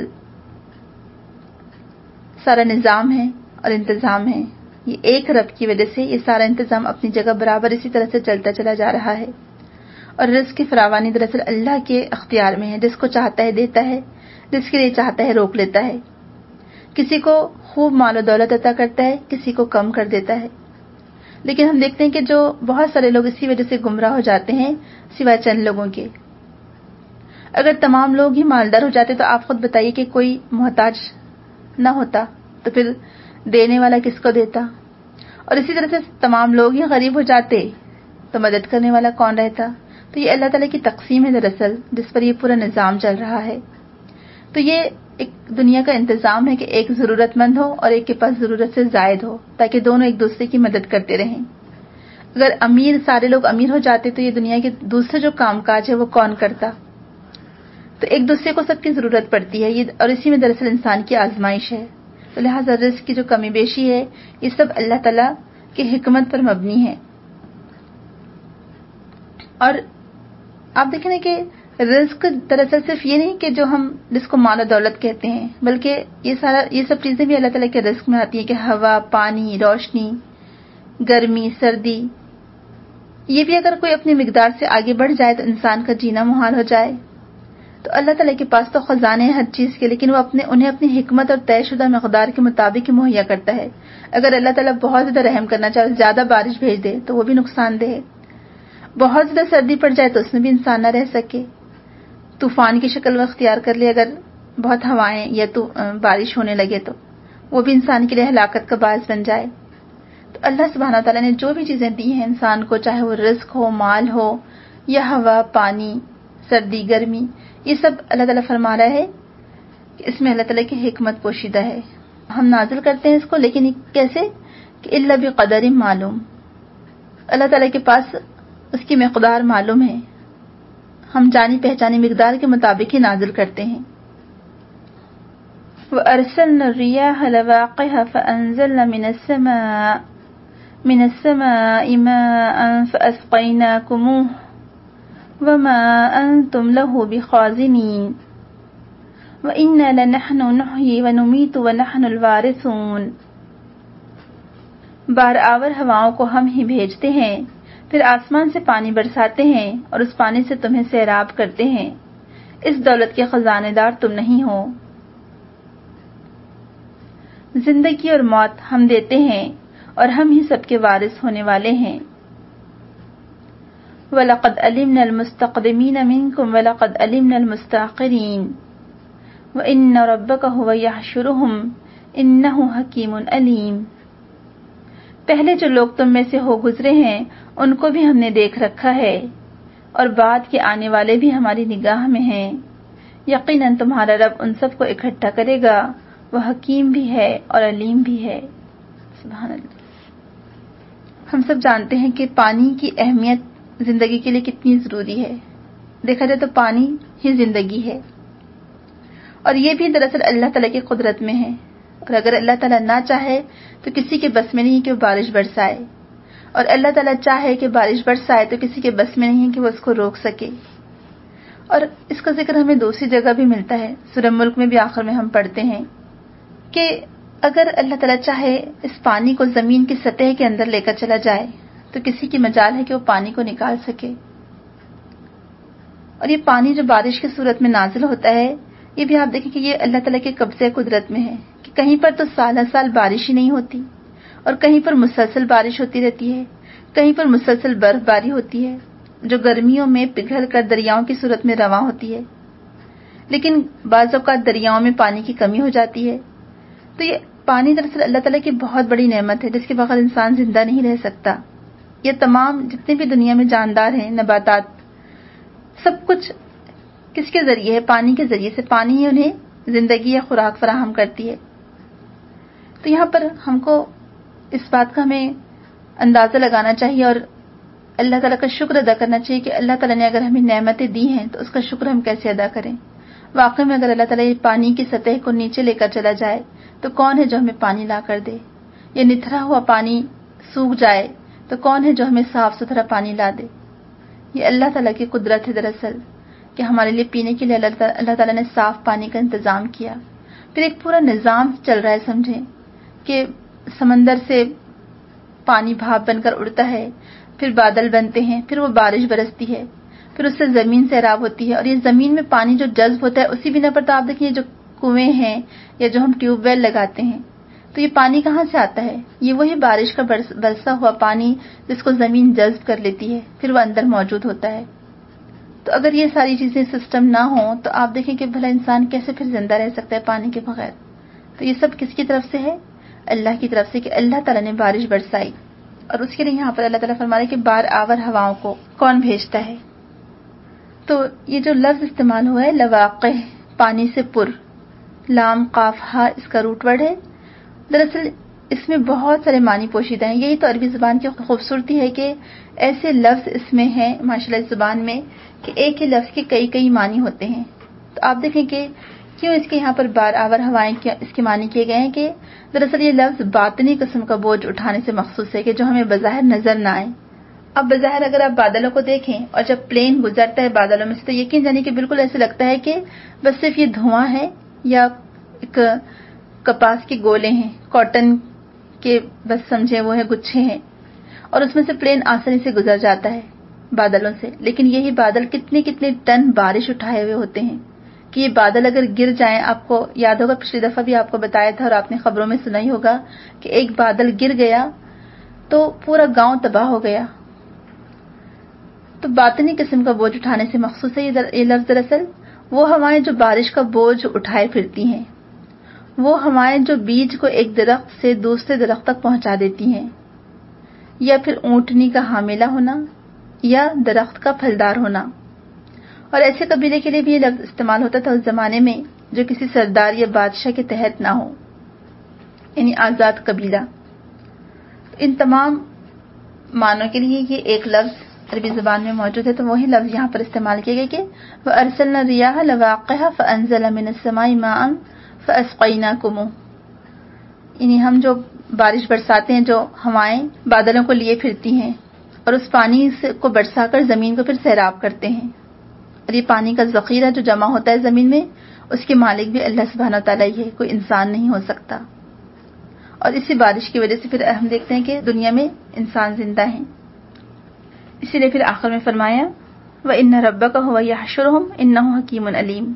Speaker 1: سارا نظام ہے اور انتظام ہے. یہ ایک رب کی وجہ سے یہ سارا انتظام اپنی جگہ برابر اسی طرح سے چلتا چلا جا رہا ہے. اور رزق کی فراوانی دراصل اللہ کے اختیار میں ہے. جس کو چاہتا ہے دیتا ہے, جس کے لیے چاہتا ہے روک لیتا ہے. کسی کو خوب مال و دولت عطا کرتا ہے, کسی کو کم کر دیتا ہے. لیکن ہم دیکھتے ہیں کہ جو بہت سارے لوگ اسی وجہ سے گمراہ ہو جاتے ہیں سوائے چند لوگوں کے. اگر تمام لوگ ہی مالدار ہو جاتے تو آپ خود بتائیے کہ کوئی محتاج نہ ہوتا, تو پھر دینے والا کس کو دیتا؟ اور اسی طرح سے تمام لوگ ہی غریب ہو جاتے تو مدد کرنے والا کون رہتا؟ تو یہ اللہ تعالیٰ کی تقسیم ہے دراصل, جس پر یہ پورا نظام چل رہا ہے. تو یہ ایک دنیا کا انتظام ہے کہ ایک ضرورت مند ہو اور ایک کے پاس ضرورت سے زائد ہو, تاکہ دونوں ایک دوسرے کی مدد کرتے رہیں. اگر سارے لوگ امیر ہو جاتے تو یہ دنیا کے دوسرے جو کام کاج ہے وہ کون کرتا؟ تو ایک دوسرے کو سب کی ضرورت پڑتی ہے, اور اسی میں دراصل انسان کی آزمائش ہے. تو لہٰذا رزق کی جو کمی بیشی ہے یہ سب اللہ تعالیٰ کی حکمت پر مبنی ہے. اور آپ دیکھیں نا کہ رزق دراصل صرف یہ نہیں کہ جو ہم جس کو مال و دولت کہتے ہیں, بلکہ یہ سب چیزیں بھی اللہ تعالیٰ کے رزق میں آتی ہیں کہ ہوا, پانی, روشنی, گرمی, سردی. یہ بھی اگر کوئی اپنی مقدار سے آگے بڑھ جائے تو انسان کا جینا محال ہو جائے. تو اللہ تعالیٰ کے پاس تو خزانے ہیں ہر چیز کے, لیکن وہ انہیں اپنی حکمت اور طے شدہ مقدار کے مطابق ہی مہیا کرتا ہے. اگر اللہ تعالیٰ بہت زیادہ رحم کرنا چاہے, زیادہ بارش بھیج دے تو وہ بھی نقصان دہ ہے. بہت زیادہ سردی پڑ جائے تو اس میں بھی انسان نہ رہ سکے. طوفان کی شکل وہ اختیار کر لے, اگر بہت ہوائیں یا تو بارش ہونے لگے تو وہ بھی انسان کے لیے ہلاکت کا باعث بن جائے. تو اللہ سبحانہ تعالیٰ نے جو بھی چیزیں دی ہیں انسان کو, چاہے وہ رزق ہو, مال ہو, یا ہوا, پانی, سردی, گرمی, یہ سب اللہ تعالیٰ فرما رہا ہے کہ اس میں اللہ تعالیٰ کی حکمت پوشیدہ ہے. ہم نازل کرتے ہیں اس کو, لیکن کیسے کہ الا بقدر معلوم, اللہ تعالیٰ کے پاس اس کی مقدار معلوم ہے, ہم جانی پہچانی مقدار کے مطابق ہی نازل کرتے ہیں. وَأَرْسَلْنَا الرِّيَاحَ لَوَاقِحَ فَأَنزَلْنَا مِنَ السَّمَاءِ مَاءً فَأَسْقَيْنَاكُمُوهُ وَمَا أَنْتُمْ لَهُ بِخَازِنِينَ وَإِنَّا لَنَحْنُ نُحْيِي وَنُمِيتُ وَنَحْنُ الْوَارِثُونَ. بار آور ہواؤں کو ہم ہی بھیجتے ہیں, پھر آسمان سے پانی برساتے ہیں اور اس پانی سے تمہیں سیراب کرتے ہیں. اس دولت کے خزانے دار تم نہیں ہو. زندگی اور موت ہم دیتے ہیں اور ہم ہی سب کے وارث ہونے والے ہیں. وَلَقَدْ عَلِمْنَا الْمُسْتَقْدِمِينَ مِنْكُمْ وَلَقَدْ عَلِمْنَا الْمُسْتَأْخِرِينَ وَإِنَّ رَبَّكَ هُوَ يَحْشُرُهُمْ إِنَّهُ حَكِيمٌ عَلِيمٌ. پہلے جو لوگ تم میں سے ہو گزرے ہیں ان کو بھی ہم نے دیکھ رکھا ہے, اور بعد کے آنے والے بھی ہماری نگاہ میں ہیں. یقیناً تمہارا رب ان سب کو اکٹھا کرے گا, وہ حکیم بھی ہے اور علیم بھی ہے. سبحان اللہ. ہم سب جانتے ہیں کہ پانی کی اہمیت زندگی کے لیے کتنی ضروری ہے. دیکھا جائے تو پانی ہی زندگی ہے, اور یہ بھی دراصل اللہ تعالیٰ کی قدرت میں ہے. اور اگر اللہ تعالیٰ نہ چاہے تو کسی کے بس میں نہیں کہ وہ بارش برسائے, اور اللہ تعالیٰ چاہے کہ بارش برسائے تو کسی کے بس میں نہیں کہ وہ اس کو روک سکے. اور اس کا ذکر ہمیں دوسری جگہ بھی ملتا ہے, سورہ ملک میں بھی آخر میں ہم پڑھتے ہیں کہ اگر اللہ تعالیٰ چاہے اس پانی کو زمین کی سطح کے اندر لے کر چلا جائے تو کسی کی مجال ہے کہ وہ پانی کو نکال سکے. اور یہ پانی جو بارش کی صورت میں نازل ہوتا ہے, یہ بھی آپ دیکھیں کہ یہ اللہ تعالیٰ کے قبضے قدرت میں ہے کہ کہیں پر تو سال ہر سال بارش ہی نہیں ہوتی, اور کہیں پر مسلسل بارش ہوتی رہتی ہے, کہیں پر مسلسل برف باری ہوتی ہے جو گرمیوں میں پگھل کر دریاؤں کی صورت میں رواں ہوتی ہے. لیکن بعض اوقات دریاؤں میں پانی کی کمی ہو جاتی ہے. تو یہ پانی دراصل اللہ تعالیٰ کی بہت بڑی نعمت ہے جس کے بغیر انسان زندہ نہیں رہ سکتا. یہ تمام جتنے بھی دنیا میں جاندار ہیں, نباتات, سب کچھ کس کے ذریعے ہے؟ پانی کے ذریعے سے. پانی ہی انہیں زندگی یا خوراک فراہم کرتی ہے. تو یہاں پر ہم کو اس بات کا ہمیں اندازہ لگانا چاہیے اور اللہ تعالیٰ کا شکر ادا کرنا چاہیے کہ اللہ تعالیٰ نے اگر ہمیں نعمتیں دی ہیں تو اس کا شکر ہم کیسے ادا کریں. واقعی میں اگر اللہ تعالیٰ یہ پانی کی سطح کو نیچے لے کر چلا جائے تو کون ہے جو ہمیں پانی لا کر دے؟ یا نتھرا ہوا پانی سوکھ جائے تو کون ہے جو ہمیں صاف ستھرا پانی لا دے؟ یہ اللہ تعالیٰ کی قدرت ہے دراصل کہ ہمارے لیے پینے کے لیے اللہ تعالیٰ نے صاف پانی کا انتظام کیا. پھر ایک پورا نظام چل رہا ہے، سمجھیں کہ سمندر سے پانی بھاپ بن کر اڑتا ہے، پھر بادل بنتے ہیں، پھر وہ بارش برستی ہے، پھر اس سے زمین سیراب ہوتی ہے. اور یہ زمین میں پانی جو جذب ہوتا ہے اسی بنا پر تو آپ دیکھیں جو کنویں ہیں یا جو ہم ٹیوب ویل لگاتے ہیں تو یہ پانی کہاں سے آتا ہے؟ یہ وہی بارش کا برسا ہوا پانی جس کو زمین جذب کر لیتی ہے، پھر وہ اندر موجود ہوتا ہے. تو اگر یہ ساری چیزیں سسٹم نہ ہوں تو آپ دیکھیں کہ بھلا انسان کیسے پھر زندہ رہ سکتا ہے پانی کے بغیر. تو یہ سب کس کی طرف سے ہے؟ اللہ کی طرف سے، کہ اللہ تعالیٰ نے بارش برسائی. اور اس کے لیے یہاں پر اللہ تعالیٰ فرما رہے ہیں کہ بار آور ہواؤں کو کون بھیجتا ہے. تو یہ جو لفظ استعمال ہوا ہے لواقع، پانی سے پر، لام قاف ہا اس کا روٹ ورڈ ہے. دراصل اس میں بہت سارے معنی پوشیدہ ہیں. یہی تو عربی زبان کی خوبصورتی ہے کہ ایسے لفظ اس میں ہیں ماشاءاللہ اس زبان میں کہ ایک ہی لفظ کے کئی کئی معنی ہوتے ہیں. تو آپ دیکھیں کہ کیوں اس کے یہاں پر بار آور ہوائیں اس کے معنی کیے گئے ہیں کہ دراصل یہ لفظ باطنی قسم کا بوجھ اٹھانے سے مخصوص ہے کہ جو ہمیں بظاہر نظر نہ آئے. اب بظاہر اگر آپ بادلوں کو دیکھیں اور جب پلین گزرتا ہے بادلوں میں سے تو یقین جانیے کہ بالکل ایسے لگتا ہے کہ بس صرف یہ دھواں ہے یا ایک کپاس کے گولے ہیں، کاٹن کے بس سمجھے وہ ہے گچھے ہیں، اور اس میں سے پلین آسانی سے گزر جاتا ہے بادلوں سے. لیکن یہی بادل کتنے کتنے ٹن بارش اٹھائے ہوئے ہوتے ہیں کہ یہ بادل اگر گر جائیں، آپ کو یاد ہوگا پچھلی دفعہ بھی آپ کو بتایا تھا اور آپ نے خبروں میں سنا ہی ہوگا کہ ایک بادل گر گیا تو پورا گاؤں تباہ ہو گیا. تو باطنی قسم کا بوجھ اٹھانے سے مخصوص ہے یہ لفظ. دراصل وہ ہوائیں جو بارش کا بوجھ اٹھائے پھرتی ہیں، وہ ہوائیں جو بیج کو ایک درخت سے دوسرے درخت تک پہنچا دیتی ہیں، یا پھر اونٹنی کا حاملہ ہونا یا درخت کا پھلدار ہونا. اور ایسے قبیلے کے لیے بھی یہ لفظ استعمال ہوتا تھا اس زمانے میں جو کسی سردار یا بادشاہ کے تحت نہ ہو، یعنی آزاد قبیلہ. ان تمام معنوں کے لیے یہ ایک لفظ عربی زبان میں موجود ہے. تو وہی لفظ یہاں پر استعمال کیے گئے کہ وَأَرْسَلْنَا الرِّيَاحَ لَوَاقِحَ فَأَنزَلَ مِنَ السَّمَاءِ مَاءً فَأَسْقَيْنَاكُمُوهُ، یعنی ہم جو بارش برساتے ہیں، جو ہوائیں بادلوں کو لیے پھرتی ہیں اور اس پانی کو برسا کر زمین کو پھر سیراب کرتے ہیں. اور یہ پانی کا ذخیرہ جو جمع ہوتا ہے زمین میں، اس کے مالک بھی اللہ سبحانہ وتعالیٰ ہی ہے، کوئی انسان نہیں ہو سکتا. اور اسی بارش کی وجہ سے پھر ہم دیکھتے ہیں کہ دنیا میں انسان زندہ ہیں. اسی لیے پھر آخر میں فرمایا وَإِنَّ رَبَّكَ هُوَ يَحْشُرُهُمْ إِنَّهُ حَكِيمٌ عَلِيمٌ،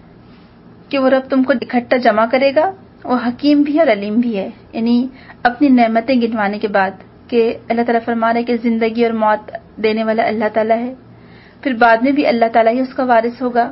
Speaker 1: کہ وہ رب تم کو اکٹھا جمع کرے گا، وہ حکیم بھی اور علیم بھی ہے. یعنی اپنی نعمتیں گنوانے کے بعد کہ اللہ تعالیٰ فرما رہے کہ زندگی اور موت دینے والا اللہ تعالیٰ ہے، پھر بعد میں بھی اللہ تعالیٰ ہی اس کا وارث ہوگا،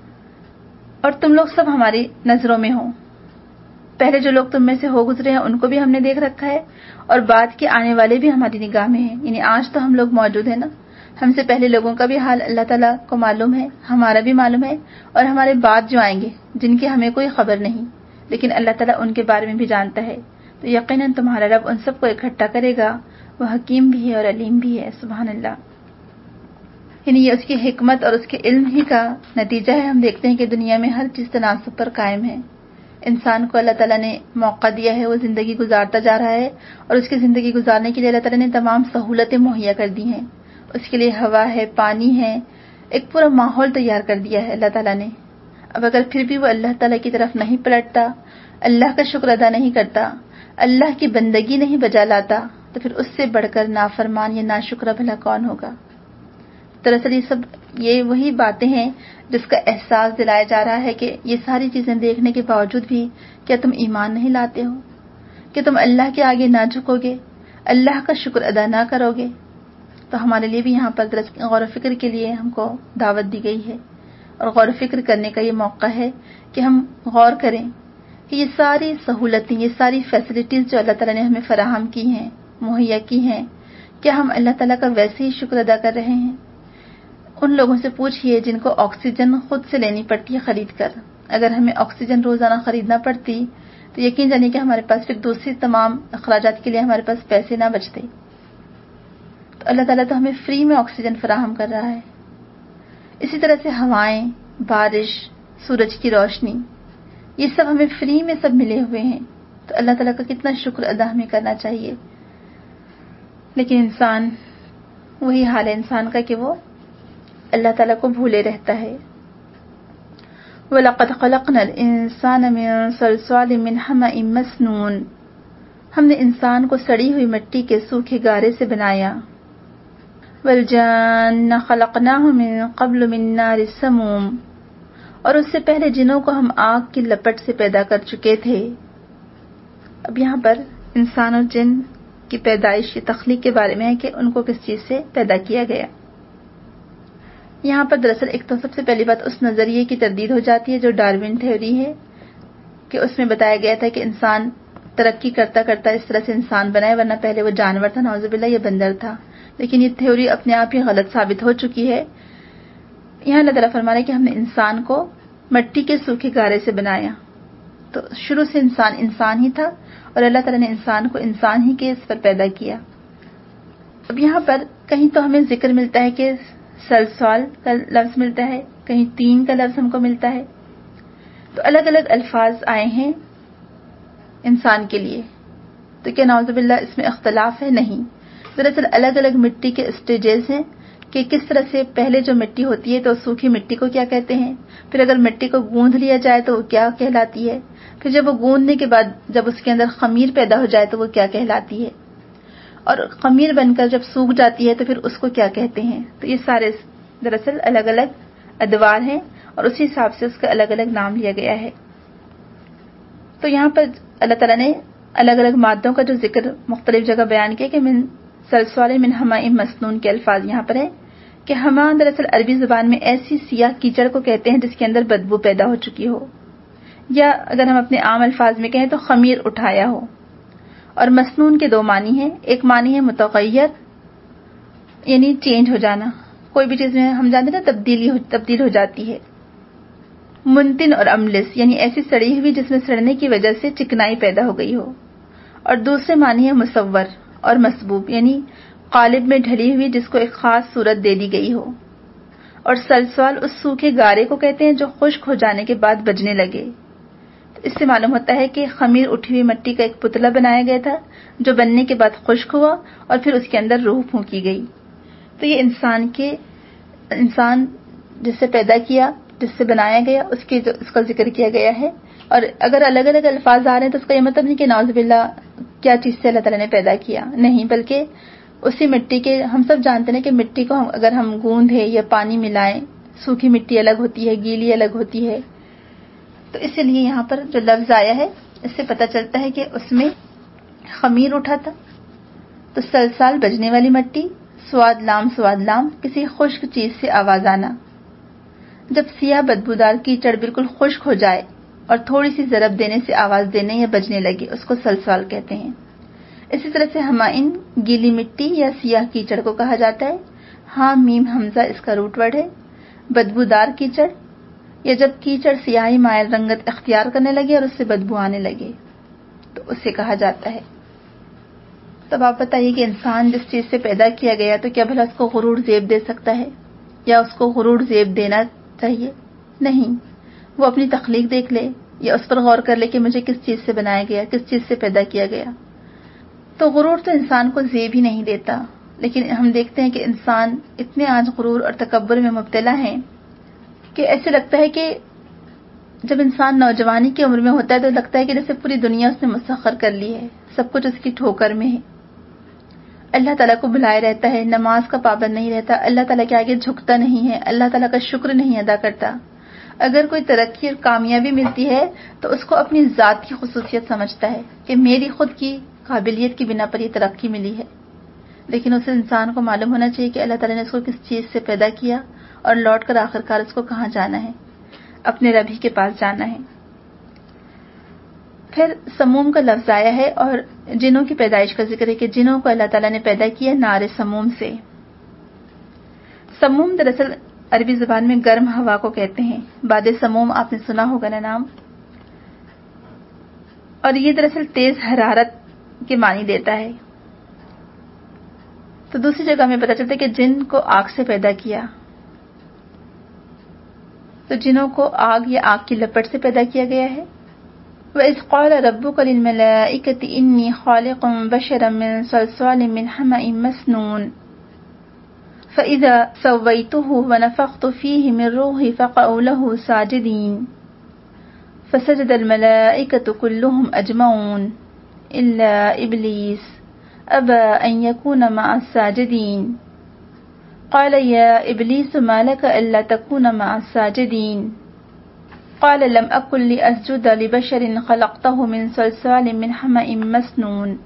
Speaker 1: اور تم لوگ سب ہماری نظروں میں ہو. پہلے جو لوگ تم میں سے ہو گزرے ہیں ان کو بھی ہم نے دیکھ رکھا ہے، اور بعد کے آنے والے بھی ہماری نگاہ میں ہیں. یعنی آج تو ہم لوگ موجود ہیں نا، ہم سے پہلے لوگوں کا بھی حال اللہ تعالیٰ کو معلوم ہے، ہمارا بھی معلوم ہے، اور ہمارے بعد جو آئیں گے جن کی ہمیں کوئی خبر نہیں لیکن اللہ تعالیٰ ان کے بارے میں بھی جانتا ہے. تو یقیناً تمہارا رب ان سب کو اکٹھا کرے گا، وہ حکیم بھی ہے اور علیم بھی ہے. سبحان اللہ. یعنی یہ اس کی حکمت اور اس کے علم ہی کا نتیجہ ہے. ہم دیکھتے ہیں کہ دنیا میں ہر چیز تناسب پر قائم ہے. انسان کو اللہ تعالیٰ نے موقع دیا ہے، وہ زندگی گزارتا جا رہا ہے، اور اس کی زندگی گزارنے کے لیے اللہ تعالیٰ نے تمام سہولتیں مہیا کر دی ہیں. اس کے لیے ہوا ہے، پانی ہے، ایک پورا ماحول تیار کر دیا ہے اللہ تعالیٰ نے. اب اگر پھر بھی وہ اللہ تعالیٰ کی طرف نہیں پلٹتا، اللہ کا شکر ادا نہیں کرتا، اللہ کی بندگی نہیں بجا لاتا، تو پھر اس سے بڑھ کر نافرمان یا ناشکرہ بھلا کون ہوگا. دراصل یہ وہی باتیں ہیں جس کا احساس دلایا جا رہا ہے کہ یہ ساری چیزیں دیکھنے کے باوجود بھی کیا تم ایمان نہیں لاتے ہو، کہ تم اللہ کے آگے نہ جھکو گے، اللہ کا شکر ادا نہ کرو گے. تو ہمارے لیے بھی یہاں پر دراصل غور و فکر کے لیے ہم کو دعوت دی گئی ہے، اور غور و فکر کرنے کا یہ موقع ہے کہ ہم غور کریں کہ یہ ساری سہولتیں، یہ ساری فیسلٹیز جو اللہ تعالیٰ نے ہمیں فراہم کی ہیں، مہیا کی ہیں، کیا ہم اللہ تعالیٰ کا ویسے ہی شکر ادا کر رہے ہیں؟ ان لوگوں سے پوچھئے جن کو آکسیجن خود سے لینی پڑتی ہے خرید کر. اگر ہمیں آکسیجن روزانہ خریدنا پڑتی تو یقین جانیے کہ ہمارے پاس پھر دوسری تمام اخراجات کے لیے ہمارے پاس پیسے نہ بچتے. تو اللہ تعالیٰ تو ہمیں فری میں آکسیجن فراہم کر رہا ہے. اسی طرح سے ہوائیں، بارش، سورج کی روشنی، یہ سب ہمیں فری میں سب ملے ہوئے ہیں. تو اللہ تعالیٰ کا کتنا شکر ادا ہمیں کرنا چاہیے. لیکن انسان، وہی حال ہے انسان کا کہ وہ اللہ تعالیٰ کو بھولے رہتا ہے، وَلَقَدْ خَلَقْنَا الْإِنسَانَ مِنْ صَلْصَالٍ مِنْ حَمَإٍ مَسْنُونٍ، ہم نے انسان کو سڑی ہوئی مٹی کے سوکھے گارے سے بنایا. وَالْجَانَّ خَلَقْنَاهُ مِنْ قَبْلُ مِنْ نَارِ السَّمُومِ، اور اس سے پہلے جنوں کو ہم آگ کی لپٹ سے پیدا کر چکے تھے. اب یہاں پر انسان اور جن کی پیدائش کی تخلیق کے بارے میں ہے کہ ان کو کس چیز سے پیدا کیا گیا. یہاں پر دراصل ایک تو سب سے پہلی بات اس نظریے کی تردید ہو جاتی ہے جو ڈارون تھیوری ہے، کہ اس میں بتایا گیا تھا کہ انسان ترقی کرتا کرتا اس طرح سے انسان بنا ہے، ورنہ پہلے وہ جانور تھا، نعوذ باللہ یہ بندر تھا. لیکن یہ تھیوری اپنے آپ ہی غلط ثابت ہو چکی ہے. یہاں اللہ تعالیٰ فرما رہے کہ ہم نے انسان کو مٹی کے سوکھے گارے سے بنایا. تو شروع سے انسان ہی تھا، اور اللہ تعالیٰ نے انسان کو انسان ہی کے اس پر پیدا کیا. اب یہاں پر کہیں تو ہمیں ذکر ملتا ہے کہ سلسال کا لفظ ملتا ہے، کہیں تین کا لفظ ہم کو ملتا ہے. تو الگ الگ الفاظ آئے ہیں انسان کے لیے. تو کیا نعوذ باللہ اس میں اختلاف ہے؟ نہیں. دراصل الگ الگ مٹی کے اسٹیجز ہیں کہ کس طرح سے پہلے جو مٹی ہوتی ہے تو سوکھی مٹی کو کیا کہتے ہیں، پھر اگر مٹی کو گوندھ لیا جائے تو وہ کیا کہلاتی ہے، پھر جب وہ گوندنے کے بعد جب اس کے اندر خمیر پیدا ہو جائے تو وہ کیا کہلاتی ہے، اور خمیر بن کر جب سوکھ جاتی ہے تو پھر اس کو کیا کہتے ہیں. تو یہ سارے دراصل الگ الگ ادوار ہیں اور اسی حساب سے اس کا الگ الگ نام لیا گیا ہے. تو یہاں پر اللہ تعالیٰ نے الگ الگ مادوں کا جو ذکر مختلف جگہ بیان کیا کہ من سلسال من حماء مسنون کے الفاظ یہاں پر ہیں کہ حما دراصل عربی زبان میں ایسی سیاہ کیچڑ کو کہتے ہیں جس کے اندر بدبو پیدا ہو چکی ہو، یا اگر ہم اپنے عام الفاظ میں کہیں تو خمیر اٹھایا ہو. اور مسنون کے دو معنی ہیں. ایک معنی ہے متغیر، یعنی چینج ہو جانا، کوئی بھی چیز میں ہم جانتے ہیں تبدیل ہو جاتی ہے. منتن اور املس، یعنی ایسی سڑی ہوئی جس میں سڑنے کی وجہ سے چکنائی پیدا ہو گئی ہو. اور دوسرے معنی ہے مصور اور مسبوب، یعنی قالب میں ڈھلی ہوئی جس کو ایک خاص صورت دے دی گئی ہو. اور سلسال اس سوکھے گارے کو کہتے ہیں جو خشک ہو جانے کے بعد بجنے لگے. اس سے معلوم ہوتا ہے کہ خمیر اٹھی ہوئی مٹی کا ایک پتلا بنایا گیا تھا جو بننے کے بعد خشک ہوا اور پھر اس کے اندر روح پھونکی گئی. تو یہ انسان جس سے پیدا کیا، جس سے بنایا گیا، اس کا ذکر کیا گیا ہے. اور اگر الگ الگ الفاظ آ رہے ہیں تو اس کا یہ مطلب نہیں کہ نعوذ باللہ کیا چیز سے اللہ تعالیٰ نے پیدا کیا، نہیں، بلکہ اسی مٹی کے ہم سب جانتے ہیں کہ مٹی کو اگر ہم گوندھیں یا پانی ملائیں، سوکھی مٹی الگ ہوتی ہے، گیلی الگ ہوتی ہے. تو اسی لیے یہاں پر جو لفظ آیا ہے اس سے پتہ چلتا ہے کہ اس میں خمیر اٹھا تھا. تو سلسال بجنے والی مٹی، سواد لام کسی خشک چیز سے آواز آنا. جب سیاہ بدبودار کیچڑ بالکل خشک ہو جائے اور تھوڑی سی ضرب دینے سے آواز دینے یا بجنے لگے اس کو سلسال کہتے ہیں. اسی طرح سے ہمائن گیلی مٹی یا سیاہ کیچڑ کو کہا جاتا ہے. ہاں میم حمزہ اس کا روٹ ورڈ ہے. بدبودار کیچڑ، یا جب کیچڑ سیاہی مائل رنگت اختیار کرنے لگے اور اس سے بدبو آنے لگے تو اسے کہا جاتا ہے. تب آپ بتائیے کہ انسان جس چیز سے پیدا کیا گیا تو کیا بھلا اس کو غرور زیب دے سکتا ہے، یا اس کو غرور زیب دینا چاہیے؟ نہیں. وہ اپنی تخلیق دیکھ لے یا اس پر غور کر لے کہ مجھے کس چیز سے بنایا گیا، کس چیز سے پیدا کیا گیا. تو غرور تو انسان کو زیب ہی نہیں دیتا. لیکن ہم دیکھتے ہیں کہ انسان اتنے آج غرور اور تکبر میں مبتلا ہیں کہ ایسے لگتا ہے کہ جب انسان نوجوانی کی عمر میں ہوتا ہے تو لگتا ہے کہ جیسے پوری دنیا اس نے مسخر کر لی ہے، سب کچھ اس کی ٹھوکر میں ہے. اللہ تعالیٰ کو بھلائے رہتا ہے، نماز کا پابند نہیں رہتا، اللہ تعالیٰ کے آگے جھکتا نہیں ہے، اللہ تعالیٰ کا شکر نہیں ادا کرتا. اگر کوئی ترقی اور کامیابی ملتی ہے تو اس کو اپنی ذات کی خصوصیت سمجھتا ہے کہ میری خود کی قابلیت کی بنا پر یہ ترقی ملی ہے. لیکن اس انسان کو معلوم ہونا چاہیے کہ اللہ تعالیٰ نے اس کو کس چیز سے پیدا کیا اور لوٹ کر آخرکار اس کو کہاں جانا ہے، اپنے رب ہی کے پاس جانا ہے. پھر سموم کا لفظ آیا ہے اور جنوں کی پیدائش کا ذکر ہے کہ جنوں کو اللہ تعالیٰ نے پیدا کیا نار سموم سے. سموم دراصل عربی زبان میں گرم ہوا کو کہتے ہیں. باد سموم آپ نے سنا ہوگا نا نام. اور یہ دراصل تیز حرارت کے معنی دیتا ہے. تو دوسری جگہ میں پتہ چلتا ہے کہ جن کو آگ سے پیدا کیا، تو جنوں کو آگ یا آگ کی لپٹ سے پیدا کیا گیا ہے. وَإِذْ قَالَ رَبُّكَ لِلْمَلَائِكَةِ إِنِّي خَالِقٌ بَشَرًا مِّن صَلْصَالٍ مِّنْ حَمَإٍ مَّسْنُونٍ فَإِذَا سَوَّيْتُهُ وَنَفَخْتُ فِيهِ مِن رُّوحِي فَقَعُوا لَهُ سَاجِدِينَ. فسجد الملائكة كلهم أجمعون إلا إبليس أبى أن يكون مع الساجدين قال يا إبليس ما لك ألا تكون مع الساجدين قال لم أكن لأسجد لبشر خلقته من صلصال من حمأ مسنون.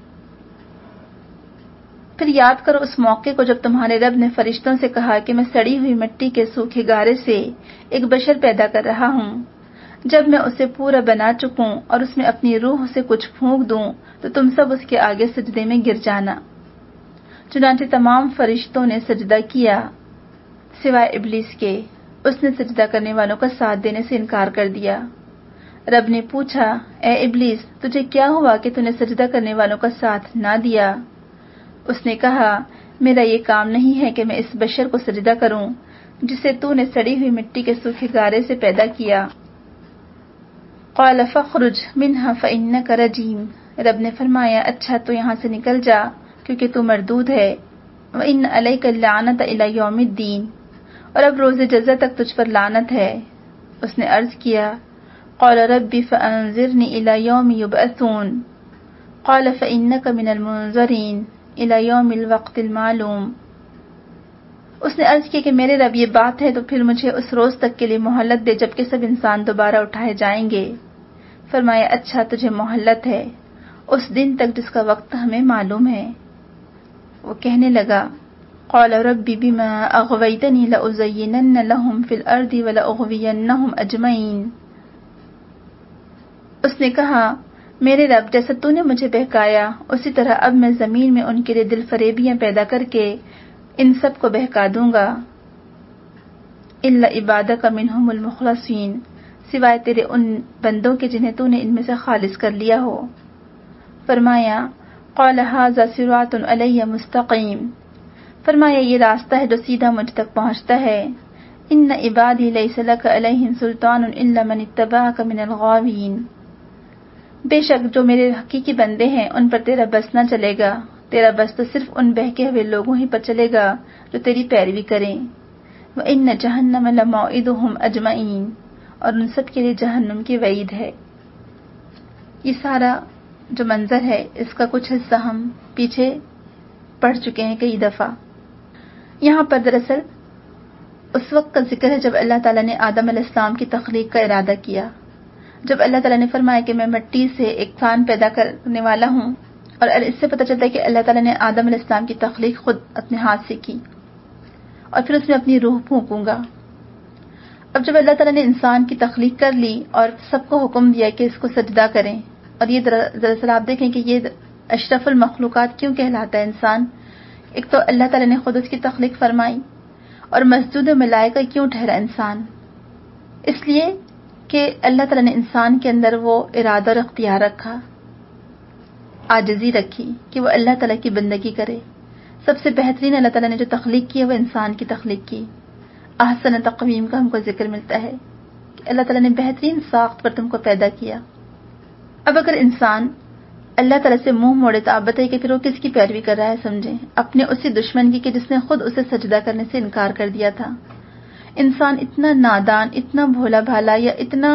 Speaker 1: پھر یاد کرو اس موقع کو جب تمہارے رب نے فرشتوں سے کہا کہ میں سڑی ہوئی مٹی کے سوکھے گارے سے ایک بشر پیدا کر رہا ہوں. جب میں اسے پورا بنا چکوں اور اس میں اپنی روح سے کچھ پھونک دوں تو تم سب اس کے آگے سجدے میں گر جانا. چنانچہ تمام فرشتوں نے سجدہ کیا سوائے ابلیس کے. اس نے سجدہ کرنے والوں کا ساتھ دینے سے انکار کر دیا. رب نے پوچھا اے ابلیس تجھے کیا ہوا کہ تو نے سجدہ کرنے والوں کا ساتھ نہ دیا؟ اس نے کہا میرا یہ کام نہیں ہے کہ میں اس بشر کو سجدہ کروں جسے تو نے سڑی ہوئی مٹی کے سوکھے گارے سے پیدا کیا. قال فاخرج منها فإنك رجيم. رب نے فرمایا اچھا تو یہاں سے نکل جا کیونکہ تو مردود ہے. وإن عليك اللعنة إلى يوم الدين. اور اب روز جزا تک تجھ پر لعنت ہے. اس نے عرض کیا قال رب فأنظرني إلى يوم يبعثون. قال فإنك من المنظرين إلى يوم الوقت المعلوم. اس نے عرض کی کہ میرے رب یہ بات ہے تو پھر مجھے اس روز تک کے لیے مہلت دے جبکہ سب انسان دوبارہ اٹھائے جائیں گے. فرمایا اچھا تجھے مہلت ہے اس دن تک جس کا وقت ہمیں معلوم ہے. وہ کہنے لگا قال رب بما اغويتني لأزينن لهم في الأرض ولأغوينهم أجمعين. اس نے کہا میرے رب جیسا تو نے مجھے بہکایا اسی طرح اب میں زمین میں ان کے لیے دل فریبیاں پیدا کر کے ان سب کو بہکا دوں گا. الا عبادك منهم المخلصين. سوائے تیرے ان بندوں کے جنہیں تو نے ان میں سے خالص کر لیا ہو. فرمایا قال هذا صراط علی مستقیم. فرمایا یہ راستہ ہے جو سیدھا مجھ تک پہنچتا ہے. ان عبادی لیس لک علیہم سلطان الا من اتبعک من الغاوین. بے شک جو میرے حقیقی بندے ہیں ان پر تیرا بس نہ چلے گا. تیرا بس تو صرف ان بہکے ہوئے لوگوں ہی پر چلے گا جو تیری پیروی کریں. وَإِنَّ جَهَنَّمَ لَمَوْعِدُهُمْ أَجْمَعِينَ. اور ان سب کے لیے جہنم کی وعید ہے. یہ سارا جو منظر ہے اس کا کچھ حصہ ہم پیچھے پڑھ چکے ہیں کئی دفعہ. یہاں پر دراصل اس وقت کا ذکر ہے جب اللہ تعالیٰ نے آدم علیہ السلام کی تخلیق کا ارادہ کیا. جب اللہ تعالیٰ نے فرمایا کہ میں مٹی سے ایک انسان پیدا کرنے والا ہوں اور اس سے پتہ چلتا ہے کہ اللہ تعالیٰ نے آدم علیہ السلام کی تخلیق خود اپنے ہاتھ سے کی اور پھر اس میں اپنی روح پھونکوں گا. اب جب اللہ تعالیٰ نے انسان کی تخلیق کر لی اور سب کو حکم دیا کہ اس کو سجدہ کریں اور یہ دراصل آپ دیکھیں کہ یہ اشرف المخلوقات کیوں کہلاتا ہے انسان. ایک تو اللہ تعالیٰ نے خود اس کی تخلیق فرمائی اور مسجود ملائکہ کیوں ٹھہرا انسان؟ اس لیے کہ اللہ تعالیٰ نے انسان کے اندر وہ ارادہ اور اختیار رکھا, عاجزی رکھی کہ وہ اللہ تعالیٰ کی بندگی کرے. سب سے بہترین اللہ تعالیٰ نے جو تخلیق کی ہے وہ انسان کی تخلیق کی. احسن تقویم کا ہم کو ذکر ملتا ہے کہ اللہ تعالیٰ نے بہترین ساخت پر تم کو پیدا کیا. اب اگر انسان اللہ تعالیٰ سے منہ موڑے تو آپ بتائیے کہ پھر وہ کس کی پیروی کر رہا ہے؟ سمجھیں اپنے اسی دشمن کی کہ جس نے خود اسے سجدہ کرنے سے انکار کر دیا تھا. انسان اتنا نادان, اتنا بھولا بھالا یا اتنا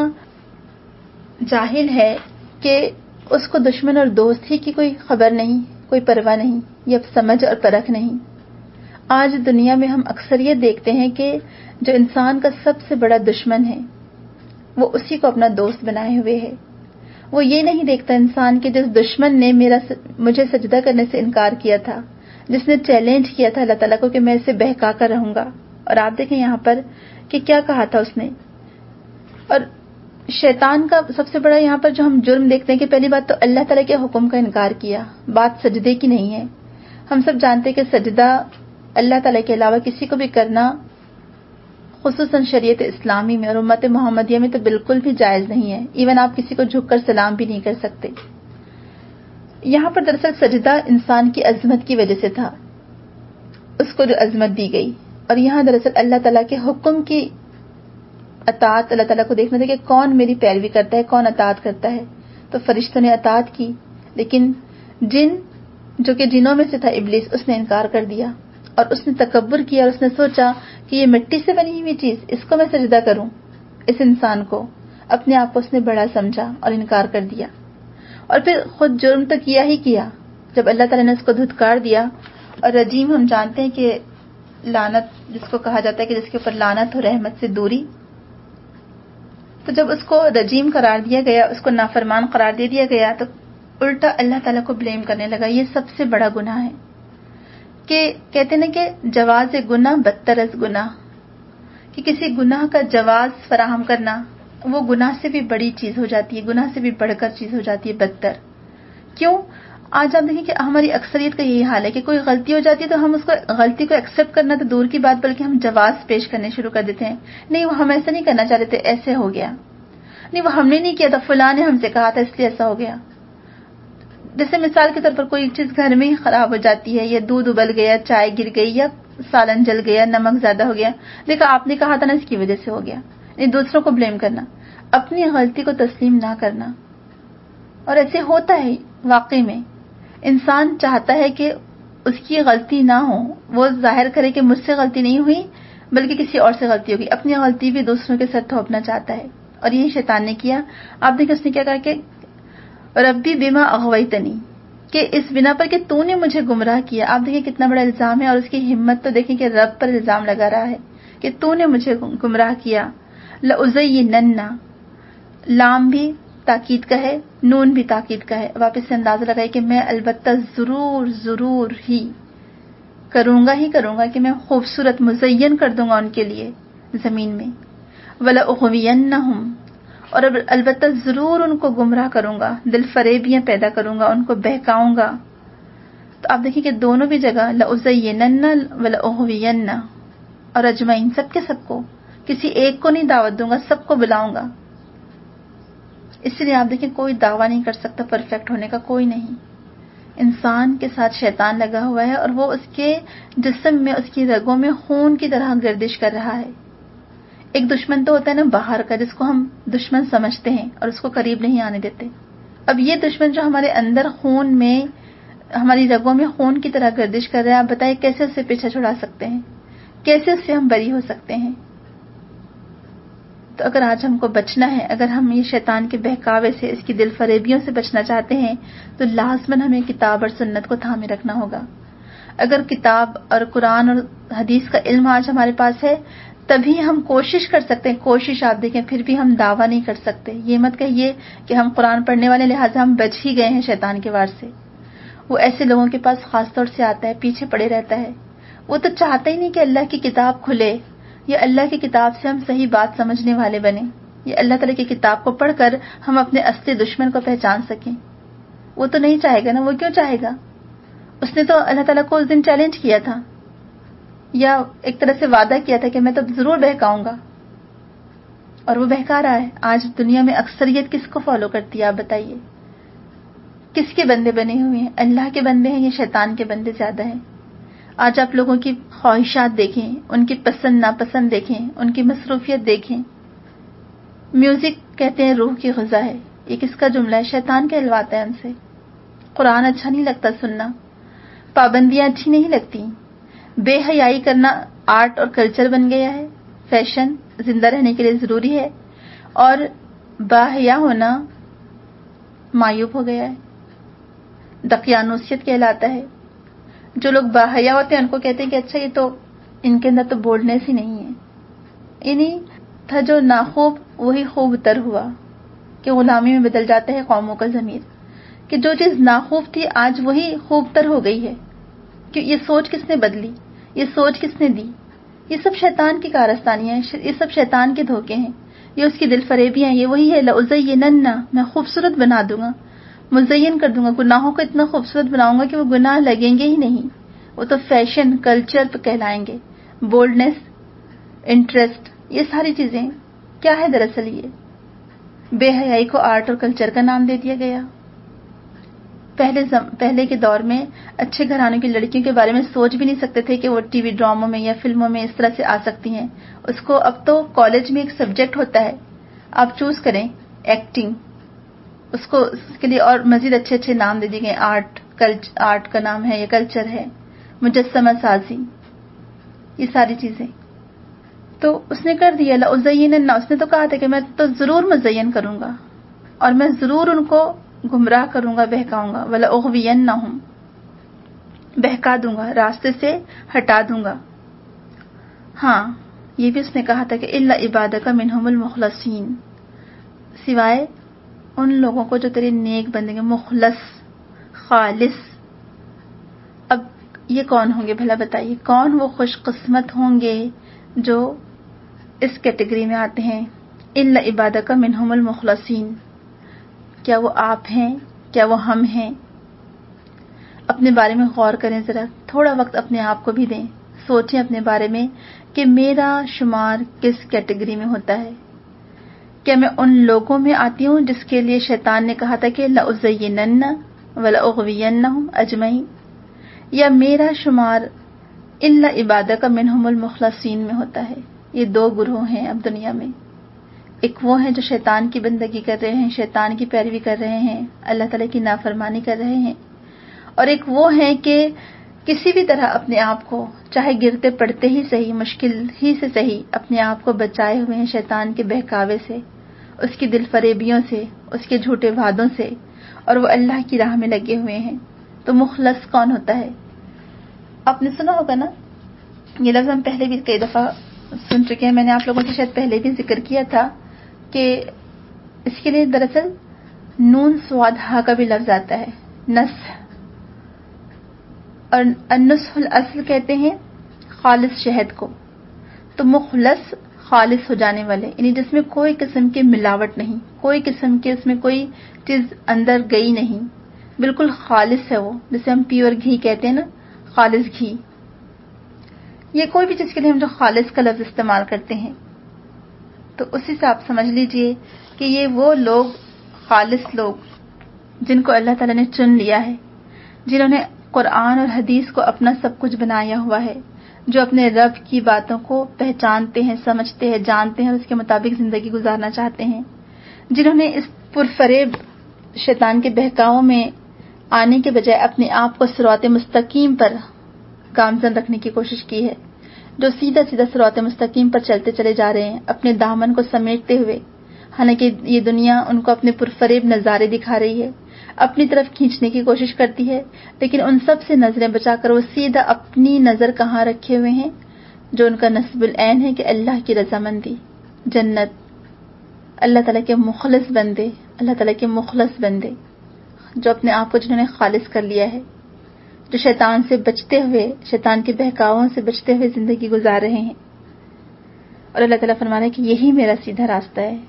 Speaker 1: جاہل ہے کہ اس کو دشمن اور دوست ہی کی کوئی خبر نہیں, کوئی پرواہ نہیں, یا سمجھ اور پرکھ نہیں. آج دنیا میں ہم اکثر یہ دیکھتے ہیں کہ جو انسان کا سب سے بڑا دشمن ہے وہ اسی کو اپنا دوست بنائے ہوئے ہے. وہ یہ نہیں دیکھتا انسان کہ جس دشمن نے مجھے سجدہ کرنے سے انکار کیا تھا, جس نے چیلنج کیا تھا اللہ تعالیٰ کو کہ میں اسے بہکا کر رہوں گا, اور آپ دیکھیں یہاں پر کہ کیا کہا تھا اس نے. اور شیطان کا سب سے بڑا یہاں پر جو ہم جرم دیکھتے ہیں کہ پہلی بات تو اللہ تعالیٰ کے حکم کا انکار کیا, بات سجدے کی نہیں ہے. ہم سب جانتے ہیں کہ سجدہ اللہ تعالیٰ کے علاوہ کسی کو بھی کرنا خصوصاً شریعت اسلامی میں اور امت محمدیہ میں تو بالکل بھی جائز نہیں ہے. ایون آپ کسی کو جھک کر سلام بھی نہیں کر سکتے. یہاں پر دراصل سجدہ انسان کی عظمت کی وجہ سے تھا, اس کو جو عظمت دی گئی. اور یہاں دراصل اللہ تعالیٰ کے حکم کی اطاعت اللہ تعالیٰ کو دیکھنا تھا کہ کون میری پیروی کرتا ہے, کون اطاعت کرتا ہے. تو فرشتوں نے اطاعت کی, لیکن جن جو کہ جنوں میں سے تھا ابلیس, اس نے انکار کر دیا اور اس نے تکبر کیا اور اس نے سوچا کہ یہ مٹی سے بنی ہوئی چیز, اس کو میں سجدہ کروں, اس انسان کو. اپنے آپ کو اس نے بڑا سمجھا اور انکار کر دیا، اور پھر خود جرم تو کیا ہی کیا جب اللہ تعالیٰ نے اس کو دھتکار دیا. اور رجیم ہم جانتے ہیں کہ لعنت جس کو کہا جاتا ہے کہ جس کے اوپر لعنت ہو، رحمت سے دوری. تو جب اس کو رجیم قرار دیا گیا، اس کو نافرمان قرار دے دیا گیا، تو الٹا اللہ تعالیٰ کو بلیم کرنے لگا. یہ سب سے بڑا گناہ ہے کہ کہتے ہیں کہ جواز گناہ بدتر از گناہ، کہ کسی گناہ کا جواز فراہم کرنا وہ گناہ سے بھی بڑی چیز ہو جاتی ہے، گناہ سے بھی بڑھ کر چیز ہو جاتی ہے، بدتر. کیوں؟ آج آپ دیکھیں کہ ہماری اکثریت کا یہی حال ہے کہ کوئی غلطی ہو جاتی ہے تو ہم اس کو غلطی کو ایکسیپٹ کرنا تو دور کی بات، بلکہ ہم جواز پیش کرنے شروع کر دیتے ہیں. نہیں، وہ ہم ایسا نہیں کرنا چاہ رہے تھے، ایسے ہو گیا. نہیں، وہ ہم نے نہیں کیا تھا، فلاں نے ہم سے کہا تھا اس لیے ایسا ہو گیا. جیسے مثال کے طور پر کوئی چیز گھر میں ہی خراب ہو جاتی ہے، یا دودھ ابل گیا، چائے گر گئی، یا سالن جل گیا، نمک زیادہ ہو گیا، دیکھا آپ نے کہا تھا نا اس کی وجہ سے ہو گیا. نہیں، دوسروں کو بلیم کرنا، اپنی غلطی کو تسلیم نہ کرنا. اور ایسے ہوتا ہے واقعی میں. انسان چاہتا ہے کہ اس کی غلطی نہ ہو، وہ ظاہر کرے کہ مجھ سے غلطی نہیں ہوئی بلکہ کسی اور سے غلطی ہوگی، اپنی غلطی بھی دوسروں کے ساتھ تھوپنا چاہتا ہے. اور یہی شیطان نے کیا. آپ دیکھیں اس نے کیا کہا کہ ربی بما اغویتنی، کہ اس بنا پر کہ تو نے مجھے گمراہ کیا. آپ دیکھیں کتنا بڑا الزام ہے، اور اس کی ہمت تو دیکھیں کہ رب پر الزام لگا رہا ہے کہ تو نے مجھے گمراہ کیا. لأزینن، لام بھی تاکید کا ہے، نون بھی تاکید کا ہے. واپس سے اندازہ لگائے کہ میں البتہ ضرور ہی کروں گا کہ میں خوبصورت مزین کر دوں گا ان کے لیے زمین میں. وَلَأُغْوِيَنَّهُمْ، اور البتہ ضرور ان کو گمراہ کروں گا، دل فریبیاں پیدا کروں گا، ان کو بہکاؤں گا. تو آپ دیکھیں کہ دونوں بھی جگہ لَأُزَيِّنَنَّ وَلَأُغْوِيَنَّ، اور اجمعین سب کے سب کو، کسی ایک کو نہیں دعوت دوں گا، سب کو بلاؤں گا. اس لیے آپ دیکھیں کوئی دعویٰ نہیں کر سکتا پرفیکٹ ہونے کا، کوئی نہیں. انسان کے ساتھ شیطان لگا ہوا ہے، اور وہ اس کے جسم میں، اس کی رگوں میں خون کی طرح گردش کر رہا ہے. ایک دشمن تو ہوتا ہے نا باہر کا، جس کو ہم دشمن سمجھتے ہیں اور اس کو قریب نہیں آنے دیتے. اب یہ دشمن جو ہمارے اندر خون میں، ہماری رگوں میں خون کی طرح گردش کر رہا ہے، آپ بتائیں کیسے اس سے پیچھا چھڑا سکتے ہیں؟ کیسے اس سے ہم بری ہو سکتے ہیں؟ تو اگر آج ہم کو بچنا ہے، اگر ہم یہ شیطان کے بہکاوے سے، اس کی دل فریبیوں سے بچنا چاہتے ہیں، تو لازماً ہمیں کتاب اور سنت کو تھامے رکھنا ہوگا. اگر کتاب اور قرآن اور حدیث کا علم آج ہمارے پاس ہے، تبھی ہم کوشش کر سکتے ہیں. کوشش آپ دیکھیں، پھر بھی ہم دعویٰ نہیں کر سکتے. یہ مت کہیے کہ ہم قرآن پڑھنے والے لہٰذا ہم بچ ہی گئے ہیں شیطان کے وار سے. وہ ایسے لوگوں کے پاس خاص طور سے آتا ہے، پیچھے پڑے رہتا ہے. وہ تو چاہتا ہی نہیں کہ اللہ کی کتاب کھلے، یا اللہ کی کتاب سے ہم صحیح بات سمجھنے والے بنیں، یا اللہ تعالیٰ کی کتاب کو پڑھ کر ہم اپنے اصلی دشمن کو پہچان سکیں. وہ تو نہیں چاہے گا نا. وہ کیوں چاہے گا؟ اس نے تو اللہ تعالیٰ کو اس دن چیلنج کیا تھا، یا ایک طرح سے وعدہ کیا تھا کہ میں تو ضرور بہکاؤں گا، اور وہ بہکا رہا ہے. آج دنیا میں اکثریت کس کو فالو کرتی ہے؟ آپ بتائیے، کس کے بندے بنے ہوئے ہیں؟ اللہ کے بندے ہیں یا شیطان کے بندے زیادہ ہیں؟ آج آپ لوگوں کی خواہشات دیکھیں، ان کی پسند ناپسند دیکھیں، ان کی مصروفیت دیکھیں. میوزک کہتے ہیں روح کی غذا ہے، یہ کس کا جملہ ہے؟ شیطان کہلواتا ہے ان سے. قرآن اچھا نہیں لگتا سننا، پابندیاں اچھی نہیں لگتی، بے حیائی کرنا آرٹ اور کلچر بن گیا ہے، فیشن زندہ رہنے کے لیے ضروری ہے، اور باحیا ہونا معیوب ہو گیا ہے، دقیانوسیت کہلاتا ہے. جو لوگ باحیا ہوتے ہیں ان کو کہتے ہیں کہ اچھا یہ تو ان کے اندر تو بولڈنس ہی نہیں ہے. انہیں تھا جو ناخوب وہی خوب تر ہوا، کہ غلامی میں بدل جاتا ہے قوموں کا ضمیر، کہ جو چیز ناخوب تھی آج وہی خوب تر ہو گئی ہے. کہ یہ سوچ کس نے بدلی؟ یہ سوچ کس نے دی؟ یہ سب شیطان کی کارستانیاں ہیں، یہ سب شیطان کے دھوکے ہیں، یہ اس کی دل فریبیاں ہیں. یہ وہی ہے لأزینن، میں خوبصورت بنا دوں گا، مزین کر دوں گا، گناہوں کو اتنا خوبصورت بناؤں گا کہ وہ گناہ لگیں گے ہی نہیں. وہ تو فیشن کلچر پہ کہلائیں گے. بولڈنس، انٹرسٹ، یہ ساری چیزیں کیا ہے دراصل؟ یہ بے حیائی کو آرٹ اور کلچر کا نام دے دیا گیا. پہلے کے دور میں اچھے گھرانوں کی لڑکیوں کے بارے میں سوچ بھی نہیں سکتے تھے کہ وہ ٹی وی ڈراموں میں یا فلموں میں اس طرح سے آ سکتی ہیں. اس کو اب تو کالج میں ایک سبجیکٹ ہوتا ہے، آپ چوز کریں ایکٹنگ، اس کے لیے اور مزید اچھے اچھے نام دے دیے گئے. آرٹ کا نام ہے یا کلچر ہے، مجسمہ سازی، یہ ساری چیزیں. تو اس نے کر دیا، لأزینن، اس نے تو کہا تھا کہ میں تو ضرور مزین کروں گا اور میں ضرور ان کو گمراہ کروں گا، بہکاؤں گا، وَلَأُغْوِيَنَّهُمْ، بہکا دوں گا، راستے سے ہٹا دوں گا۔ ہاں یہ بھی اس نے کہا تھا کہ إِلَّا عِبَادَكَ مِنْهُمُ الْمُخْلَصِينَ، سوائے ان لوگوں کو جو تیرے نیک بندے ہیں، مخلص، خالص۔ اب یہ کون ہوں گے بھلا بتائیے، کون وہ خوش قسمت ہوں گے جو اس کیٹیگری میں آتے ہیں، إِلَّا عِبَادَكَ مِنْهُمُ الْمُخْلَصِينَ؟ کیا وہ آپ ہیں؟ کیا وہ ہم ہیں؟ اپنے بارے میں غور کریں، ذرا تھوڑا وقت اپنے آپ کو بھی دیں، سوچیں اپنے بارے میں کہ میرا شمار کس کیٹیگری میں ہوتا ہے۔ کیا میں ان لوگوں میں آتی ہوں جس کے لیے شیطان نے کہا تھا کہ لَأُزَيِّنَنَّ وَلَأُغْوِيَنَّهُمْ أَجْمَعِينَ، یا میرا شمار إِلَّا عِبَادَكَ مِنْهُمُ الْمُخْلَصِينَ میں ہوتا ہے؟ یہ دو گروہ ہیں اب دنیا میں، ایک وہ ہیں جو شیطان کی بندگی کر رہے ہیں، شیطان کی پیروی کر رہے ہیں، اللہ تعالیٰ کی نافرمانی کر رہے ہیں، اور ایک وہ ہیں کہ کسی بھی طرح اپنے آپ کو، چاہے گرتے پڑتے ہی صحیح، مشکل ہی سے صحیح، اپنے آپ کو بچائے ہوئے ہیں شیطان کے بہکاوے سے، اس کی دل فریبیوں سے، اس کے جھوٹے وعدوں سے، اور وہ اللہ کی راہ میں لگے ہوئے ہیں۔ تو مخلص کون ہوتا ہے؟ آپ نے سنا ہوگا نا، یہ لفظ ہم پہلے بھی کئی دفعہ سن چکے ہیں، میں نے آپ لوگوں سے شاید پہلے بھی ذکر کیا تھا کہ اس کے لیے دراصل نون سواد ہا کا بھی لفظ آتا ہے، نصح، اور النصح الاصل کہتے ہیں خالص شہد کو۔ تو مخلص خالص ہو جانے والے، یعنی جس میں کوئی قسم کی ملاوٹ نہیں، کوئی قسم کی اس میں کوئی چیز اندر گئی نہیں، بالکل خالص ہے وہ، جسے ہم پیور گھی کہتے ہیں نا، خالص گھی۔ یہ کوئی بھی چیز کے لیے ہم جو خالص کا لفظ استعمال کرتے ہیں، تو اسی سے آپ سمجھ لیجئے کہ یہ وہ لوگ، خالص لوگ جن کو اللہ تعالیٰ نے چن لیا ہے، جنہوں نے قرآن اور حدیث کو اپنا سب کچھ بنایا ہوا ہے، جو اپنے رب کی باتوں کو پہچانتے ہیں، سمجھتے ہیں، جانتے ہیں اور اس کے مطابق زندگی گزارنا چاہتے ہیں، جنہوں نے اس پرفریب شیطان کے بہکاؤں میں آنے کے بجائے اپنے آپ کو صراط مستقیم پر گامزن رکھنے کی کوشش کی ہے، جو سیدھا سیدھا صراط مستقیم پر چلتے چلے جا رہے ہیں اپنے دامن کو سمیٹتے ہوئے، حالانکہ یہ دنیا ان کو اپنے پرفریب نظارے دکھا رہی ہے، اپنی طرف کھینچنے کی کوشش کرتی ہے، لیکن ان سب سے نظریں بچا کر وہ سیدھا اپنی نظر کہاں رکھے ہوئے ہیں، جو ان کا نصب العین ہے کہ اللہ کی رضامندی، جنت، اللہ تعالیٰ کے مخلص بندے، اللہ تعالیٰ کے مخلص بندے جو اپنے آپ کو جنہوں نے خالص کر لیا ہے، جو شیطان سے بچتے ہوئے، شیطان کے بہکاووں سے بچتے ہوئے زندگی گزار رہے ہیں۔ اور اللہ تعالیٰ فرمانا ہے کہ یہی میرا سیدھا راستہ ہے،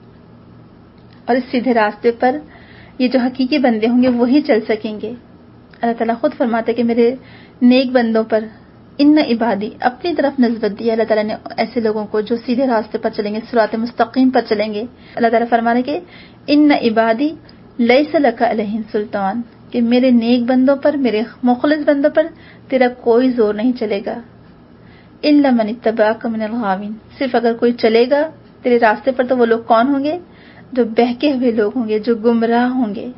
Speaker 1: اور اس سیدھے راستے پر یہ جو حقیقی بندے ہوں گے وہی چل سکیں گے۔ اللہ تعالیٰ خود فرماتا ہے کہ میرے نیک بندوں پر ان عبادی، اپنی طرف نسبت دی اللہ تعالیٰ نے ایسے لوگوں کو جو سیدھے راستے پر چلیں گے، صراط مستقیم پر چلیں گے۔ اللہ تعالیٰ فرمانے کہ ان عبادی لیس لک علیہم سلطان، کہ میرے نیک بندوں پر، میرے مخلص بندوں پر تیرا کوئی زور نہیں چلے گا، الا من اتبعک من الغاوین، صرف اگر کوئی چلے گا تیرے راستے پر تو وہ لوگ کون ہوں گے؟ جو بہکے ہوئے لوگ ہوں گے، جو گمراہ ہوں گے۔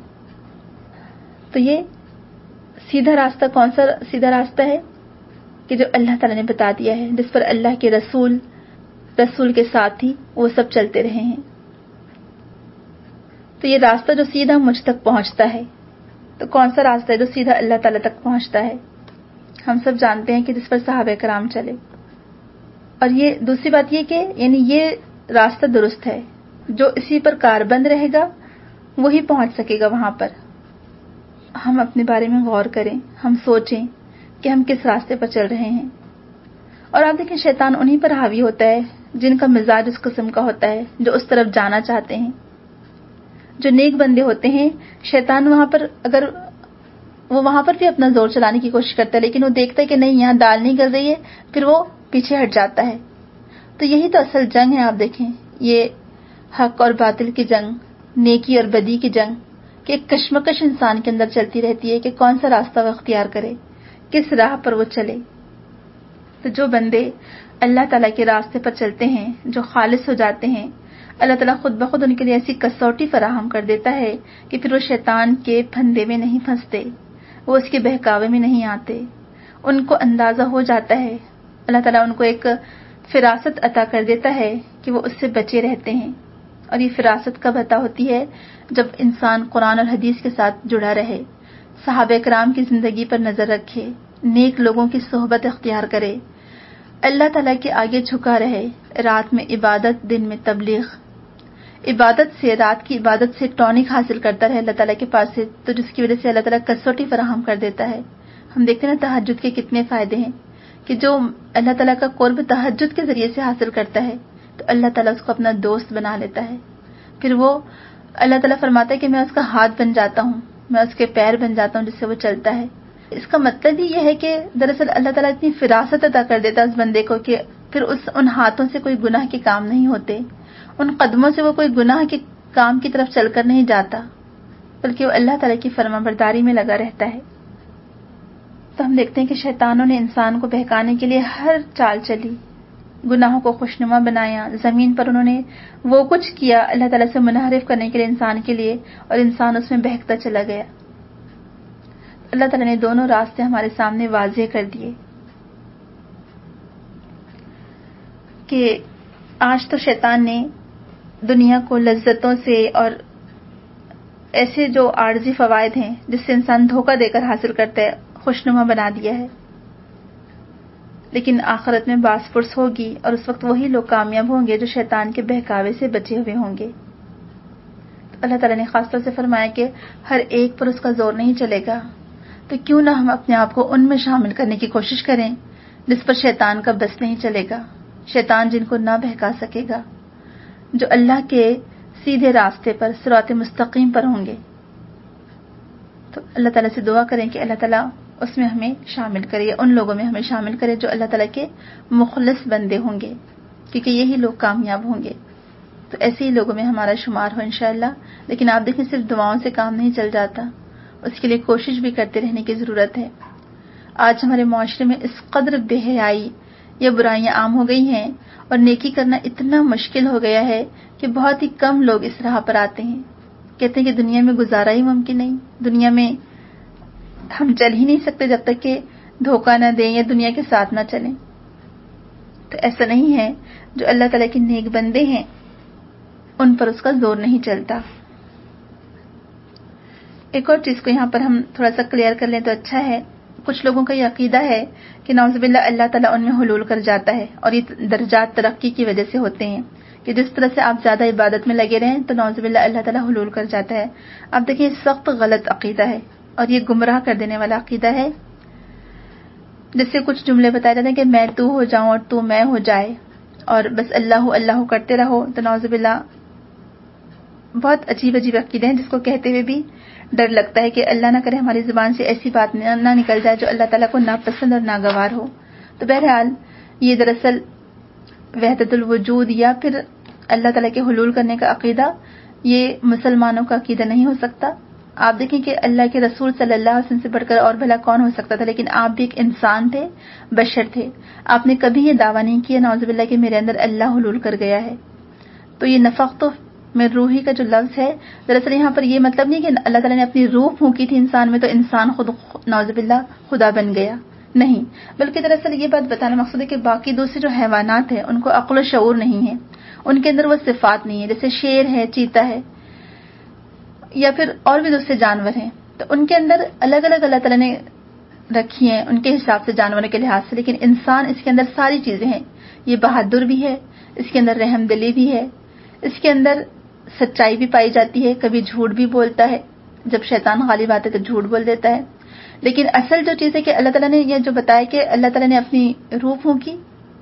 Speaker 1: تو یہ سیدھا راستہ کون سا سیدھا راستہ ہے کہ جو اللہ تعالیٰ نے بتا دیا ہے، جس پر اللہ کے رسول کے ساتھ ہی وہ سب چلتے رہے ہیں۔ تو یہ راستہ جو سیدھا مجھ تک پہنچتا ہے، تو کون سا راستہ ہے جو سیدھا اللہ تعالیٰ تک پہنچتا ہے؟ ہم سب جانتے ہیں کہ جس پر صحابہ کرام چلے۔ اور یہ دوسری بات یہ کہ یعنی یہ راستہ درست ہے، جو اسی پر کاربند رہے گا وہی پہنچ سکے گا وہاں پر۔ ہم اپنے بارے میں غور کریں، ہم سوچیں کہ ہم کس راستے پر چل رہے ہیں۔ اور آپ دیکھیں شیطان انہی پر حاوی ہوتا ہے جن کا مزاج اس قسم کا ہوتا ہے، جو اس طرف جانا چاہتے ہیں۔ جو نیک بندے ہوتے ہیں، شیطان وہاں پر اگر وہ وہاں پر بھی اپنا زور چلانے کی کوشش کرتا ہے، لیکن وہ دیکھتا ہے کہ نہیں یہاں دال نہیں گل رہی ہے، پھر وہ پیچھے ہٹ جاتا ہے۔ تو یہی تو اصل جنگ ہے، آپ دیکھیں یہ حق اور باطل کی جنگ، نیکی اور بدی کی جنگ، کہ ایک کشمکش انسان کے اندر چلتی رہتی ہے کہ کون سا راستہ وہ اختیار کرے، کس راہ پر وہ چلے۔ تو جو بندے اللہ تعالیٰ کے راستے پر چلتے ہیں، جو خالص ہو جاتے ہیں، اللہ تعالیٰ خود بخود ان کے لیے ایسی کسوٹی فراہم کر دیتا ہے کہ پھر وہ شیطان کے پھندے میں نہیں پھنستے، وہ اس کے بہکاوے میں نہیں آتے۔ ان کو اندازہ ہو جاتا ہے، اللہ تعالیٰ ان کو ایک فراست عطا کر دیتا ہے کہ وہ اس سے بچے رہتے ہیں. اور یہ فراست کب عطا ہوتی ہے؟ جب انسان قرآن اور حدیث کے ساتھ جڑا رہے، صحابہ کرام کی زندگی پر نظر رکھے، نیک لوگوں کی صحبت اختیار کرے، اللہ تعالیٰ کے آگے جھکا رہے، رات میں عبادت، دن میں تبلیغ، عبادت سے، رات کی عبادت سے ٹونک حاصل کرتا رہے اللہ تعالیٰ کے پاس سے، تو جس کی وجہ سے اللہ تعالیٰ کسوٹی فراہم کر دیتا ہے. ہم دیکھتے ہیں نا تہجد کے کتنے فائدے ہیں کہ جو اللہ تعالیٰ کا قرب تہجد کے ذریعے سے حاصل کرتا ہے تو اللہ تعالیٰ اس کو اپنا دوست بنا لیتا ہے. پھر وہ اللہ تعالیٰ فرماتا ہے کہ میں اس کا ہاتھ بن جاتا ہوں، میں اس کے پیر بن جاتا ہوں جس سے وہ چلتا ہے. اس کا مطلب ہی یہ ہے کہ دراصل اللہ تعالیٰ اتنی فراست عطا کر دیتا ہے اس بندے کو کہ پھر ان ہاتھوں سے کوئی گناہ کے کام نہیں ہوتے، ان قدموں سے وہ کوئی گناہ کے کام کی طرف چل کر نہیں جاتا، بلکہ وہ اللہ تعالیٰ کی فرما برداری میں لگا رہتا ہے. تو ہم دیکھتے ہیں کہ شیطانوں نے انسان کو بہکانے کے لیے ہر چال چلی، گناہوں کو خوشنما بنایا، زمین پر انہوں نے وہ کچھ کیا اللہ تعالیٰ سے منحرف کرنے کے لیے انسان کے لیے، اور انسان اس میں بہکتا چلا گیا. اللہ تعالیٰ نے دونوں راستے ہمارے سامنے واضح کر دیے کہ آج تو شیطان نے دنیا کو لذتوں سے اور ایسے جو عارضی فوائد ہیں جس سے انسان دھوکہ دے کر حاصل کرتا ہے خوشنما بنا دیا ہے، لیکن آخرت میں باس پرس ہوگی اور اس وقت وہی لوگ کامیاب ہوں گے جو شیطان کے بہکاوے سے بچے ہوئے ہوں گے. تو اللہ تعالیٰ نے خاص طور سے فرمایا کہ ہر ایک پر اس کا زور نہیں چلے گا، تو کیوں نہ ہم اپنے آپ کو ان میں شامل کرنے کی کوشش کریں جس پر شیطان کا بس نہیں چلے گا، شیطان جن کو نہ بہکا سکے گا، جو اللہ کے سیدھے راستے پر صراط مستقیم پر ہوں گے. تو اللہ تعالیٰ سے دعا کریں کہ اللہ تعالیٰ اس میں ہمیں شامل کرے، ان لوگوں میں ہمیں شامل کرے جو اللہ تعالیٰ کے مخلص بندے ہوں گے، کیونکہ یہی لوگ کامیاب ہوں گے. تو ایسے ہی لوگوں میں ہمارا شمار ہو انشاءاللہ. لیکن آپ دیکھیں صرف دعاؤں سے کام نہیں چل جاتا، اس کے لیے کوشش بھی کرتے رہنے کی ضرورت ہے. آج ہمارے معاشرے میں اس قدر بے حیائی یا برائیاں عام ہو گئی ہیں اور نیکی کرنا اتنا مشکل ہو گیا ہے کہ بہت ہی کم لوگ اس راہ پر آتے ہیں. کہتے ہیں کہ دنیا میں گزارا ہی ممکن نہیں، دنیا میں ہم چل ہی نہیں سکتے جب تک کہ دھوکہ نہ دیں یا دنیا کے ساتھ نہ چلیں. تو ایسا نہیں ہے، جو اللہ تعالیٰ کے نیک بندے ہیں ان پر اس کا زور نہیں چلتا. ایک اور چیز کو یہاں پر ہم تھوڑا سا کلیئر کر لیں تو اچھا ہے. کچھ لوگوں کا یہ عقیدہ ہے کہ نعوذ باللہ اللہ تعالیٰ ان میں حلول کر جاتا ہے، اور یہ درجات ترقی کی وجہ سے ہوتے ہیں کہ جس طرح سے آپ زیادہ عبادت میں لگے رہیں تو نعوذ باللہ اللہ تعالیٰ حلول کر جاتا ہے. آپ دیکھیں یہ سخت غلط عقیدہ ہے اور یہ گمراہ کر دینے والا عقیدہ ہے. جس سے کچھ جملے بتائے جاتے ہیں کہ میں تو ہو جاؤں اور تو میں ہو جائے اور بس اللہ اللہ کرتے رہو. تو نعوذ باللہ بہت عجیب عجیب عقیدے ہیں جس کو کہتے ہوئے بھی ڈر لگتا ہے کہ اللہ نہ کرے ہماری زبان سے ایسی بات نہ نکل جائے جو اللہ تعالیٰ کو ناپسند اور ناگوار ہو. تو بہرحال یہ دراصل وحدت الوجود یا پھر اللہ تعالیٰ کے حلول کرنے کا عقیدہ یہ مسلمانوں کا عقیدہ نہیں ہو سکتا. آپ دیکھیں کہ اللہ کے رسول صلی اللہ علیہ وسلم سے بڑھ کر اور بھلا کون ہو سکتا تھا، لیکن آپ بھی ایک انسان تھے، بشر تھے. آپ نے کبھی یہ دعویٰ نہیں کیا نعوذ باللہ کہ میرے اندر اللہ حلول کر گیا ہے. تو یہ نفخت میں روحی کا جو لفظ ہے دراصل یہاں پر یہ مطلب نہیں کہ اللہ تعالیٰ نے اپنی روح پھونکی تھی انسان میں تو انسان خود نعوذ باللہ خدا بن گیا، نہیں، بلکہ دراصل یہ بات بتانا مقصود ہے کہ باقی دوسرے جو حیوانات ہیں ان کو عقل و شعور نہیں ہے، ان کے اندر وہ صفات نہیں ہے. جیسے شیر ہے، چیتا ہے یا پھر اور بھی دوسرے جانور ہیں، تو ان کے اندر الگ الگ اللہ تعالیٰ نے رکھی ہیں ان کے حساب سے جانوروں کے لحاظ سے. لیکن انسان اس کے اندر ساری چیزیں ہیں، یہ بہادر بھی ہے، اس کے اندر رحم دلی بھی ہے، اس کے اندر سچائی بھی پائی جاتی ہے، کبھی جھوٹ بھی بولتا ہے، جب شیطان غالب آتا ہے تو جھوٹ بول دیتا ہے. لیکن اصل جو چیز ہے کہ اللہ تعالیٰ نے یہ جو بتایا کہ اللہ تعالیٰ نے اپنی روح پھونکی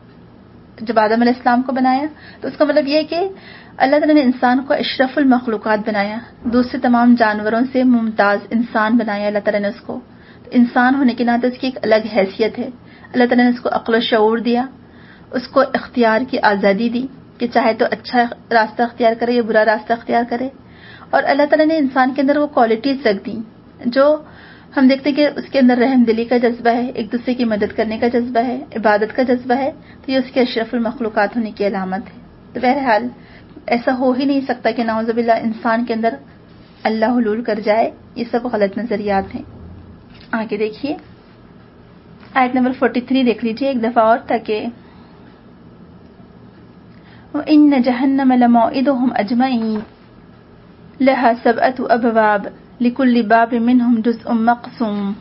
Speaker 1: جب آدم علیہ السلام کو بنایا، تو اس کا مطلب یہ ہے کہ اللہ تعالیٰ نے انسان کو اشرف المخلوقات بنایا، دوسرے تمام جانوروں سے ممتاز انسان بنایا اللہ تعالیٰ نے اس کو. تو انسان ہونے کے ناطے اس کی ایک الگ حیثیت ہے. اللہ تعالیٰ نے اس کو عقل و شعور دیا، اس کو اختیار کی آزادی دی کہ چاہے تو اچھا راستہ اختیار کرے یا برا راستہ اختیار کرے. اور اللہ تعالیٰ نے انسان کے اندر وہ کوالٹیز رکھ دی جو ہم دیکھتے ہیں کہ اس کے اندر رحم دلی کا جذبہ ہے، ایک دوسرے کی مدد کرنے کا جذبہ ہے، عبادت کا جذبہ ہے. تو یہ اس کے اشرف المخلوقات ہونے کی علامت ہے. تو بہرحال ایسا ہو ہی نہیں سکتا کہ نعوذ باللہ انسان کے اندر اللہ حلول کر جائے. یہ سب غلط نظریات ہیں. آگے دیکھیے آیت نمبر 43 دیکھ لیجیے ایک دفعہ اور تاکہ وَإِنَّ جَهَنَّمَ لَمَوْعِدُهُمْ أَجْمَعِينَ لَهَا سَبْعَةُ أَبْوَابٍ لِكُلِّ بَابٍ مِّنْهُمْ جُزْءٌ مَّقْسُومٌ۔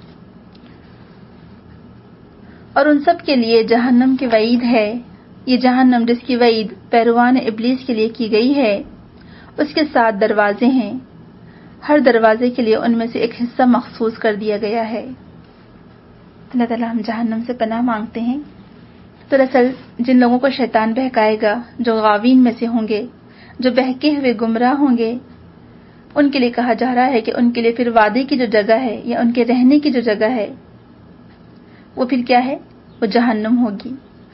Speaker 1: اور ان سب کے لیے جہنم کی وعید ہے، یہ جہنم جس کی وعید پیروان ابلیس کے لیے کی گئی ہے، اس کے 7 دروازے ہیں، ہر دروازے کے لیے ان میں سے ایک حصہ مخصوص کر دیا گیا ہے۔ اللہ تعالیٰ ہم جہنم سے پناہ مانگتے ہیں۔ دراصل جن لوگوں کو شیطان بہکائے گا، جو غاوین میں سے ہوں گے، جو بہکے ہوئے گمراہ ہوں گے، ان کے لیے کہا جا رہا ہے کہ ان کے لیے پھر وعدے کی جو جگہ ہے یا ان کے رہنے کی جو جگہ ہے وہ پھر کیا ہے؟ وہ جہنم ہوگی۔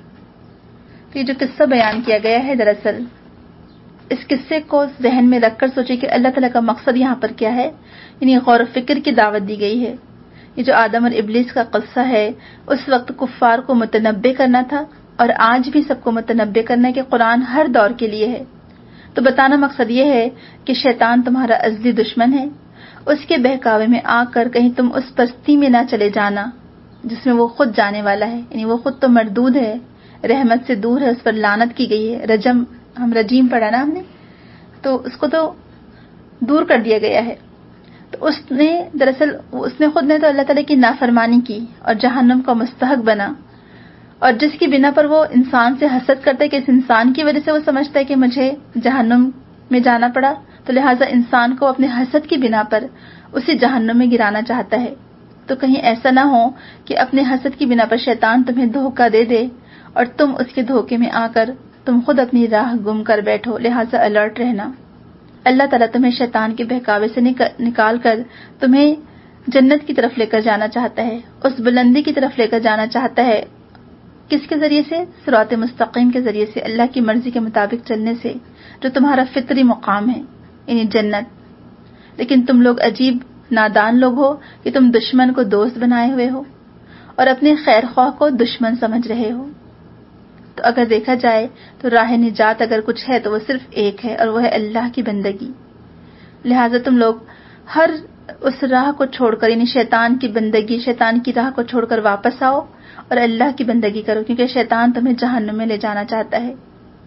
Speaker 1: تو یہ جو قصہ بیان کیا گیا ہے، دراصل اس قصے کو ذہن میں رکھ کر سوچے کہ اللہ تعالیٰ کا مقصد یہاں پر کیا ہے، یعنی غور و فکر کی دعوت دی گئی ہے۔ یہ جو آدم اور ابلیس کا قصہ ہے، اس وقت کفار کو متنبع کرنا تھا اور آج بھی سب کو متنبع کرنا ہے کہ قرآن ہر دور کے لیے ہے۔ تو بتانا مقصد یہ ہے کہ شیطان تمہارا ازلی دشمن ہے، اس کے بہکاوے میں آ کر کہیں تم اس پستی میں نہ چلے جانا جس میں وہ خود جانے والا ہے، یعنی وہ خود تو مردود ہے، رحمت سے دور ہے، اس پر لعنت کی گئی ہے، رجیم پڑھا نا ہم نے، تو اس کو تو دور کر دیا گیا ہے۔ تو اس نے خود نے تو اللہ تعالیٰ کی نافرمانی کی اور جہنم کا مستحق بنا، اور جس کی بنا پر وہ انسان سے حسد کرتا ہے کہ اس انسان کی وجہ سے وہ سمجھتا ہے کہ مجھے جہنم میں جانا پڑا، تو لہٰذا انسان کو اپنے حسد کی بنا پر اسی جہنم میں گرانا چاہتا ہے۔ تو کہیں ایسا نہ ہو کہ اپنے حسد کی بنا پر شیطان تمہیں دھوکہ دے دے اور تم اس کے دھوکے میں آ کر تم خود اپنی راہ گم کر بیٹھو، لہٰذا الرٹ رہنا۔ اللہ تعالیٰ تمہیں شیطان کے بہکاوے سے نکال کر تمہیں جنت کی طرف لے کر جانا چاہتا ہے، اس بلندی کی طرف لے کر جانا چاہتا ہے۔ کس کے ذریعے سے؟ صراط مستقیم کے ذریعے سے، اللہ کی مرضی کے مطابق چلنے سے، جو تمہارا فطری مقام ہے، یعنی جنت۔ لیکن تم لوگ عجیب نادان لوگ ہو کہ تم دشمن کو دوست بنائے ہوئے ہو اور اپنے خیر خواہ کو دشمن سمجھ رہے ہو۔ تو اگر دیکھا جائے تو راہ نجات اگر کچھ ہے تو وہ صرف ایک ہے، اور وہ ہے اللہ کی بندگی۔ لہٰذا تم لوگ ہر اس راہ کو چھوڑ کر، یعنی شیطان کی بندگی، شیطان کی راہ کو چھوڑ کر واپس آؤ اور اللہ کی بندگی کرو، کیونکہ شیطان تمہیں جہنم میں لے جانا چاہتا ہے۔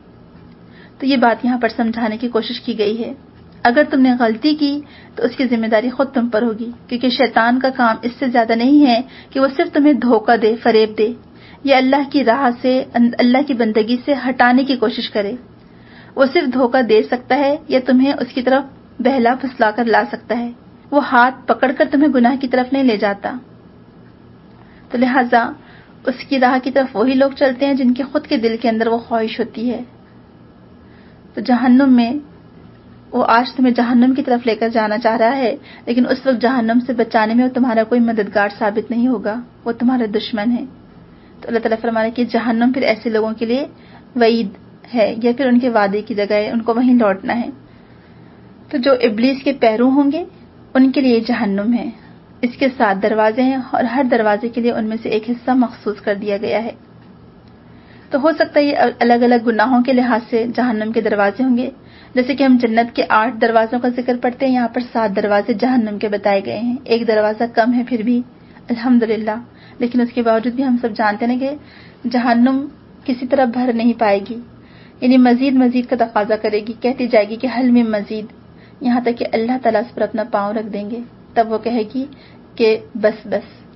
Speaker 1: تو یہ بات یہاں پر سمجھانے کی کوشش کی گئی ہے۔ اگر تم نے غلطی کی تو اس کی ذمہ داری خود تم پر ہوگی، کیونکہ شیطان کا کام اس سے زیادہ نہیں ہے کہ وہ صرف تمہیں دھوکہ دے، فریب دے، یا اللہ کی راہ سے، اللہ کی بندگی سے ہٹانے کی کوشش کرے۔ وہ صرف دھوکہ دے سکتا ہے یا تمہیں اس کی طرف بہلا پھسلا کر لا سکتا ہے، وہ ہاتھ پکڑ کر تمہیں گناہ کی طرف نہیں لے جاتا۔ تو لہٰذا اس کی راہ کی طرف وہی لوگ چلتے ہیں جن کے خود کے دل کے اندر وہ خواہش ہوتی ہے۔ تو جہنم میں وہ آج تمہیں جہنم کی طرف لے کر جانا چاہ رہا ہے، لیکن اس وقت جہنم سے بچانے میں وہ تمہارا کوئی مددگار ثابت نہیں ہوگا، وہ تمہارا دشمن ہے۔ تو اللہ تعالیٰ فرما رہا ہے کہ جہنم پھر ایسے لوگوں کے لیے وعید ہے، یا پھر ان کے وعدے کی جگہ ہے، ان کو وہیں لوٹنا ہے۔ تو جو ابلیس کے پیرو ہوں گے ان کے لیے جہنم ہے، اس کے 7 دروازے ہیں اور ہر دروازے کے لیے ان میں سے ایک حصہ مخصوص کر دیا گیا ہے۔ تو ہو سکتا ہے یہ الگ الگ گناہوں کے لحاظ سے جہنم کے دروازے ہوں گے، جیسے کہ ہم جنت کے 8 دروازوں کا ذکر پڑھتے ہیں، یہاں پر 7 دروازے جہنم کے بتائے گئے ہیں۔ ایک دروازہ کم ہے پھر بھی الحمدللہ، لیکن اس کے باوجود بھی ہم سب جانتے ہیں کہ جہنم کسی طرح بھر نہیں پائے گی، یعنی مزید کا تقاضا کرے گی، کہتی جائے گی کہ حل میں مزید، یہاں تک کہ اللہ تعالیٰ اس پر اپنا پاؤں رکھ دیں گے، تب وہ کہے گی کہ بس۔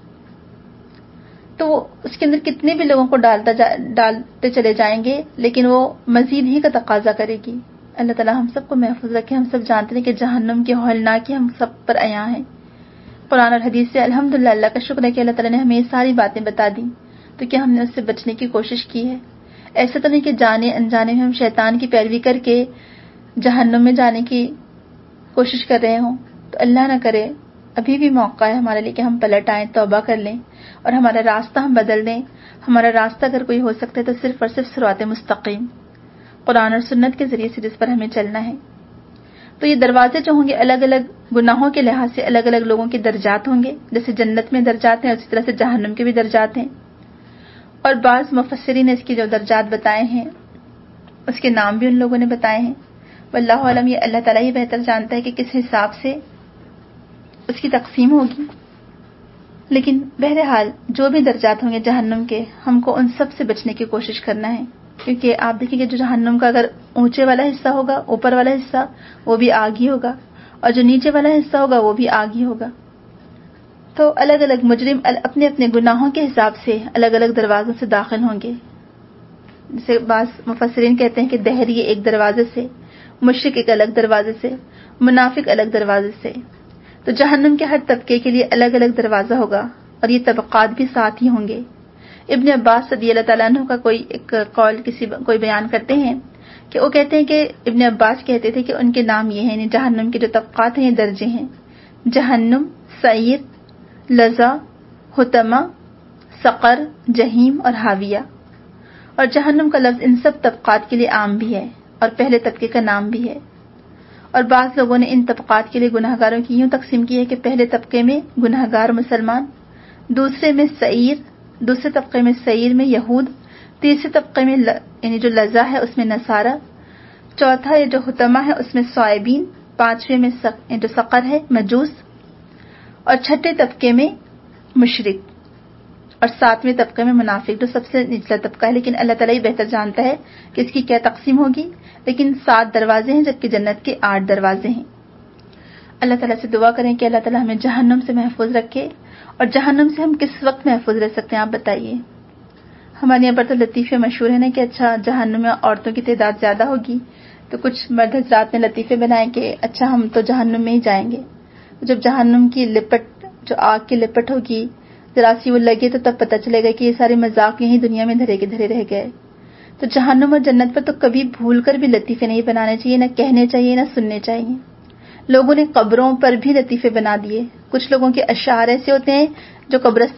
Speaker 1: تو وہ اس کے اندر کتنے بھی لوگوں کو ڈالتے چلے جائیں گے، لیکن وہ مزید ہی کا تقاضا کرے گی۔ اللہ تعالیٰ ہم سب کو محفوظ رکھے۔ ہم سب جانتے ہیں کہ جہنم کے ہولناکی ہم سب پر عیاں ہیں، قرآن اور حدیث سے۔ الحمدللہ، اللہ کا شکر ہے کہ اللہ تعالیٰ نے ہمیں یہ ساری باتیں بتا دی، تو کیا ہم نے اس سے بچنے کی کوشش کی ہے؟ ایسا تو نہیں کہ جانے انجانے میں ہم شیطان کی پیروی کر کے جہنم میں جانے کی کوشش کر رہے ہوں۔ تو اللہ نہ کرے، ابھی بھی موقع ہے ہمارے لیے کہ ہم پلٹ آئیں، توبہ کر لیں اور ہمارا راستہ ہم بدل دیں۔ ہمارا راستہ اگر کوئی ہو سکتا ہے تو صرف اور صرف صراط مستقیم، قرآن اور سنت کے ذریعے سے، جس پر ہمیں چلنا ہے۔ تو یہ دروازے جو ہوں گے الگ الگ گناہوں کے لحاظ سے الگ الگ لوگوں کے درجات ہوں گے، جیسے جنت میں درجات ہیں اسی طرح سے جہنم کے بھی درجات ہیں، اور بعض مفسرین نے اس کی جو درجات بتائے ہیں اس کے نام بھی ان لوگوں نے بتائے ہیں۔ واللہ عالم، یہ اللہ تعالیٰ ہی بہتر جانتا ہے کہ کس حساب سے اس کی تقسیم ہوگی۔ لیکن بہرحال جو بھی درجات ہوں گے جہنم کے، ہم کو ان سب سے بچنے کی کوشش کرنا ہے، کیونکہ آپ دیکھیں کہ جو جہنم کا اگر اونچے والا حصہ ہوگا، اوپر والا حصہ وہ بھی آگ ہی ہوگا، اور جو نیچے والا حصہ ہوگا وہ بھی آگ ہی ہوگا۔ تو الگ الگ مجرم اپنے اپنے گناہوں کے حساب سے الگ الگ دروازوں سے داخل ہوں گے۔ جیسے بعض مفسرین کہتے ہیں کہ دہری ایک دروازے سے، مشرک ایک الگ دروازے سے، منافق الگ دروازے سے۔ تو جہنم کے ہر طبقے کے لیے الگ الگ دروازہ ہوگا، اور یہ طبقات بھی ساتھ ہی ہوں گے۔ ابن عباس رضی اللہ تعالیٰ عنہ کا کوئی بیان کرتے ہیں کہ وہ کہتے ہیں کہ ابن عباس کہتے تھے کہ ان کے نام یہ ہیں، یعنی جہنم کے جو طبقات ہیں یہ درجے ہیں: جہنم، سعیر، لظا، حطمہ، سقر، جہیم اور حاویہ۔ اور جہنم کا لفظ ان سب طبقات کے لیے عام بھی ہے اور پہلے طبقے کا نام بھی ہے۔ اور بعض لوگوں نے ان طبقات کے لیے گناہ گاروں کی یوں تقسیم کی ہے کہ پہلے طبقے میں گناہ گار مسلمان، دوسرے طبقے میں سعیر میں یہود، تیسرے طبقے میں یعنی جو لظا ہے اس میں نصارہ، چوتھا جو حطمہ ہے اس میں صائبین، پانچویں میں جو سقر ہے مجوس، اور چھٹے طبقے میں مشرک، اور ساتویں طبقے میں منافق جو سب سے نچلا طبقہ ہے۔ لیکن اللہ تعالیٰ ہی بہتر جانتا ہے کہ اس کی کیا تقسیم ہوگی، لیکن 7 دروازے ہیں جبکہ جنت کے 8 دروازے ہیں۔ اللہ تعالیٰ سے دعا کریں کہ اللہ تعالیٰ ہمیں جہنم سے محفوظ رکھے۔ اور جہنم سے ہم کس وقت محفوظ رہ سکتے ہیں آپ بتائیے؟ ہمارے یہاں پر تو لطیفے مشہور ہیں نا کہ اچھا جہنم میں عورتوں کی تعداد زیادہ ہوگی، تو کچھ مرد حضرات نے لطیفے بنائے کہ اچھا ہم تو جہنم میں ہی جائیں گے، جب جہنم کی لپٹ، جو آگ کی لپٹ ہوگی، ذرا سی وہ لگے تو تب پتہ چلے گا کہ یہ سارے مذاق یہیں دنیا میں دھرے کے دھرے رہ گئے۔ تو جہنم اور جنت پر تو کبھی بھول کر بھی لطیفے نہیں بنانے چاہیے، نہ کہنے چاہیے نہ سننے چاہیے۔ لوگوں نے قبروں پر بھی لطیفے بنا دیے۔ کچھ لوگوں کے اشعار ایسے ہوتے ہیں جو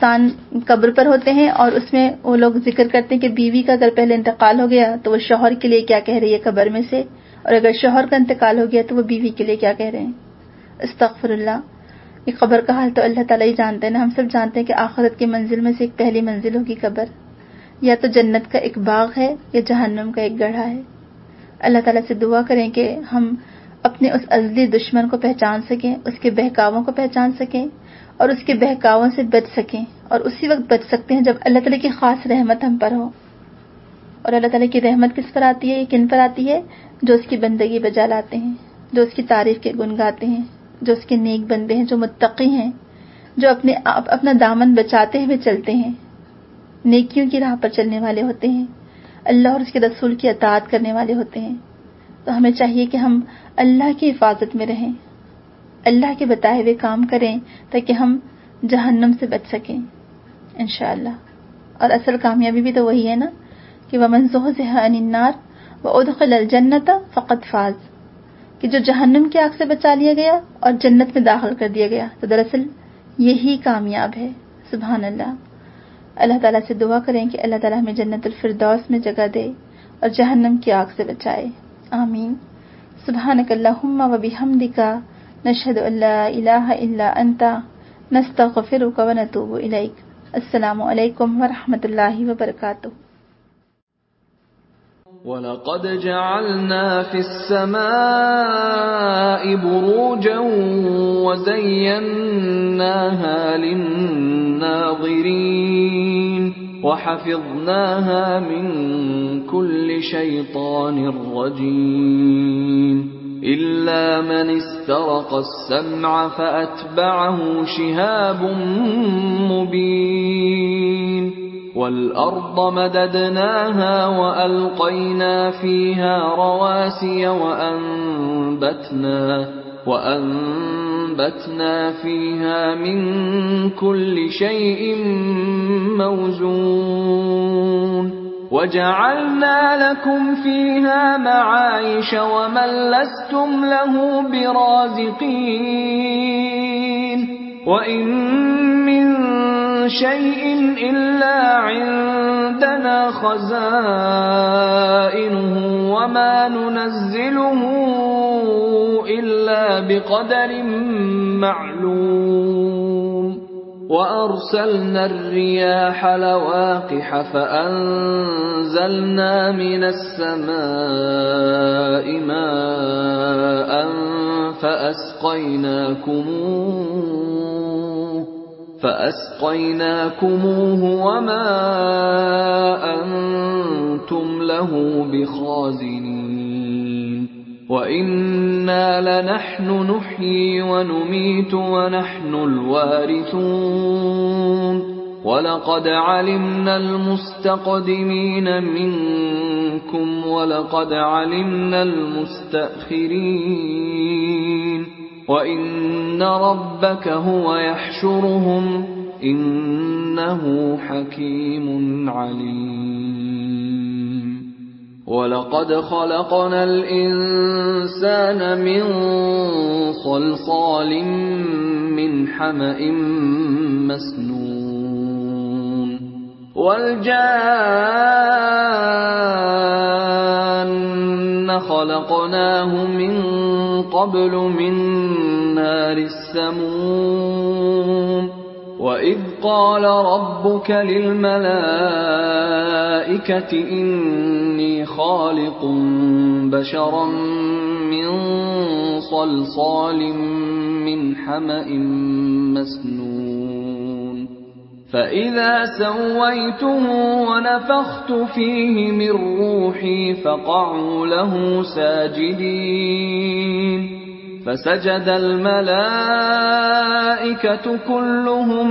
Speaker 1: قبر پر ہوتے ہیں، اور اس میں وہ لوگ ذکر کرتے ہیں کہ بیوی کا اگر پہلے انتقال ہو گیا تو وہ شوہر کے لیے کیا کہہ رہی ہے قبر میں سے، اور اگر شوہر کا انتقال ہو گیا تو وہ بیوی کے لیے کیا کہہ رہے ہیں۔ استغفر اللہ۔ یہ قبر کا حال تو اللہ تعالیٰ ہی جانتے ہیں نا۔ ہم سب جانتے ہیں کہ آخرت کی منزل میں سے ایک پہلی منزل ہوگی قبر، یا تو جنت کا ایک باغ ہے یا جہنم کا ایک گڑھا ہے۔ اللہ تعالیٰ سے دعا کریں کہ ہم اپنے اس ازلی دشمن کو پہچان سکیں، اس کے بہکاووں کو پہچان سکیں اور اس کے بہکاووں سے بچ سکیں، اور اسی وقت بچ سکتے ہیں جب اللہ تعالیٰ کی خاص رحمت ہم پر ہو۔ اور اللہ تعالیٰ کی رحمت کس پر آتی ہے؟ یہ کن پر آتی ہے؟ جو اس کی بندگی بجا لاتے ہیں، جو اس کی تعریف کے گن گاتے ہیں، جو اس کے نیک بندے ہیں، جو متقی ہیں، جو اپنا دامن بچاتے ہوئے چلتے ہیں، نیکیوں کی راہ پر چلنے والے ہوتے ہیں، اللہ اور اس کے رسول کی اطاعت کرنے والے ہوتے ہیں۔ تو ہمیں چاہیے کہ ہم اللہ کی حفاظت میں رہیں، اللہ کے بتائے ہوئے کام کریں تاکہ ہم جہنم سے بچ سکیں انشاءاللہ۔ اور اصل کامیابی بھی تو وہی ہے نا کہ وَمَن زُحْزِحَ عَنِ النَّارِ وَأُدْخِلَ الْجَنَّةَ فَقَدْ فَازَ، کہ جو جہنم کی آگ سے بچا لیا گیا اور جنت میں داخل کر دیا گیا، تو دراصل یہی کامیاب ہے۔ سبحان اللہ۔ اللہ تعالیٰ سے دعا کریں کہ اللہ تعالیٰ ہمیں جنت الفردوس میں جگہ دے اور جہنم کی آگ سے بچائے، آمین۔ سبحانک اللہم و بحمدک، نشہد ان لا الہ الا انت، نستغفرک و نتوب الیک۔ السلام علیکم ورحمۃ اللہ وبرکاتہ۔
Speaker 2: وَلَقَدْ جَعَلْنَا فِي السَّمَاءِ بُرُوجًا وَزَيَّنَّاهَا لِلنَّاظِرِينَ وَحَفِظْنَاهَا مِنْ كُلِّ شَيْطَانٍ رَجِيمٍ إِلَّا مَنِ اسْتَرَقَ السَّمْعَ فَأَتْبَعَهُ شِهَابٌ مُبِينٌ وَالْأَرْضَ مَدَدْنَاهَا وَأَلْقَيْنَا فِيهَا رَوَاسِيَ وَأَنبَتْنَا فِيهَا مِن كُلِّ شَيْءٍ مَّوْزُونٍ وَجَعَلْنَا لَكُمْ فِيهَا مَعَايِشَ وَمَن لَّسْتُمْ لَهُ بِرَازِقِينَ وَإِن مِّن شَيْءٍ إِلَّا عِندَنَا خَزَائِنُهُ وَمَا نُنَزِّلُهُ إِلَّا بِقَدَرٍ مَّعْلُومٍ وَأَرْسَلْنَا الرِّيَاحَ لَوَاقِحَ فَأَنزَلْنَا مِنَ السَّمَاءِ مَاءً فَأَسْقَيْنَاكُمُوهُ وَمَا أَنْتُمْ لَهُ بِخَازِنِينَ وَإِنَّا لَنَحْنُ نُحْيِي وَنُمِيتُ وَنَحْنُ الْوَارِثُونَ وَلَقَدْ عَلِمْنَا الْمُسْتَقْدِمِينَ مِنكُمْ وَلَقَدْ عَلِمْنَا الْمُسْتَأْخِرِينَ وَإِنَّ رَبَّكَ هُوَ يَحْشُرُهُمْ إِنَّهُ حَكِيمٌ عَلِيمٌ وَلَقَدْ خَلَقْنَا الْإِنسَانَ مِنْ صَلْصَالٍ مِنْ حَمَإٍ مَسْنُونٍ وَالْجَانَّ خَلَقْنَاهُ مِنْ قَبْلُ مِنْ نَارِ السَّمُومِ وَإِذْ قَالَ رَبُّكَ لِلْمَلَائِكَةِ إِنِّي خَالِقٌ بَشَرًا مِنْ صَلْصَالٍ مِنْ حَمَإٍ مَسْنُونٍ فَإِذَا سَوَّيْتُهُ وَنَفَخْتُ فِيهِ مِنْ رُوحِي فَقَعُوا لَهُ سَاجِدِينَ فَسَجَدَ الْمَلَائِكَةُ كُلُّهُمْ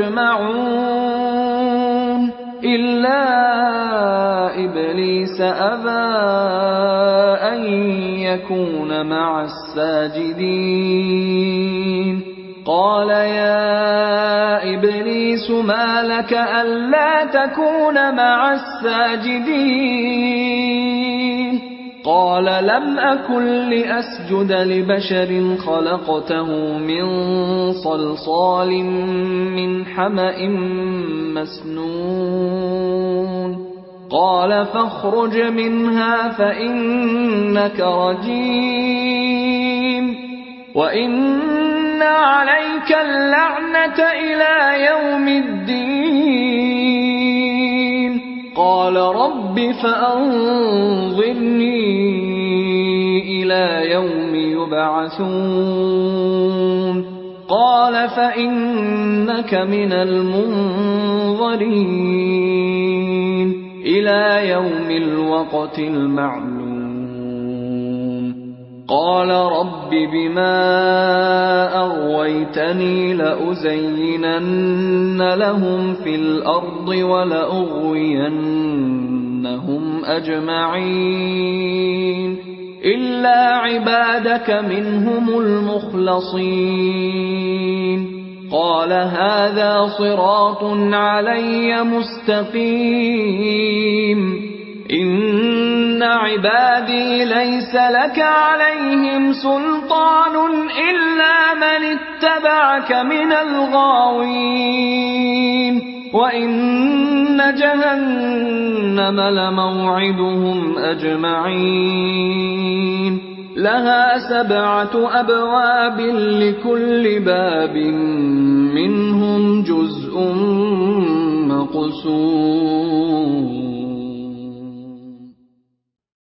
Speaker 2: أَجْمَعُونَ إِلَّا إِبْلِيسَ أَبَى أَن يَكُونَ مَعَ السَّاجِدِينَ قَالَ يَا إِبْلِيسُ مَا لَكَ أَلَّا تَكُونَ مَعَ السَّاجِدِينَ قَالَ لَمْ أَكُنْ لِأَسْجُدَ لِبَشَرٍ خَلَقْتَهُ مِنْ صَلْصَالٍ مِنْ حَمَإٍ مَسْنُونٍ قَالَ فَاخْرُجْ مِنْهَا فَإِنَّكَ رَجِيمٌ وَإِنَّ عَلَيْكَ اللَّعْنَةَ إِلَى يَوْمِ الدِّينِ قَالَ رَبِّ فَأَنظِرْنِي إِلَى يَوْمِ يُبْعَثُونَ قَالَ فَإِنَّكَ مِنَ الْمُنظَرِينَ إِلَى يَوْمِ الْوَقْتِ الْمَعْلُومِ قَالَ رَبِّ بِمَا أَغْوَيْتَنِي لَأُزَيِّنَنَّ لَهُمْ فِي الْأَرْضِ وَلَأُغْوِيَنَّهُمْ أَجْمَعِينَ إِلَّا عِبَادَكَ مِنْهُمُ الْمُخْلَصِينَ قَالَ هَذَا صِرَاطٌ عَلَيَّ مُسْتَقِيمٌ إِنَّ عِبَادِي لَيْسَ لَكَ عَلَيْهِمْ سُلْطَانٌ إِلَّا مَنِ اتَّبَعَكَ مِنَ الْغَاوِينَ وَإِنَّ جَهَنَّمَ لَمَوْعِدُهُمْ أَجْمَعِينَ لَهَا 7 أبواب لِكُلِّ باب منهم جزء مقسوم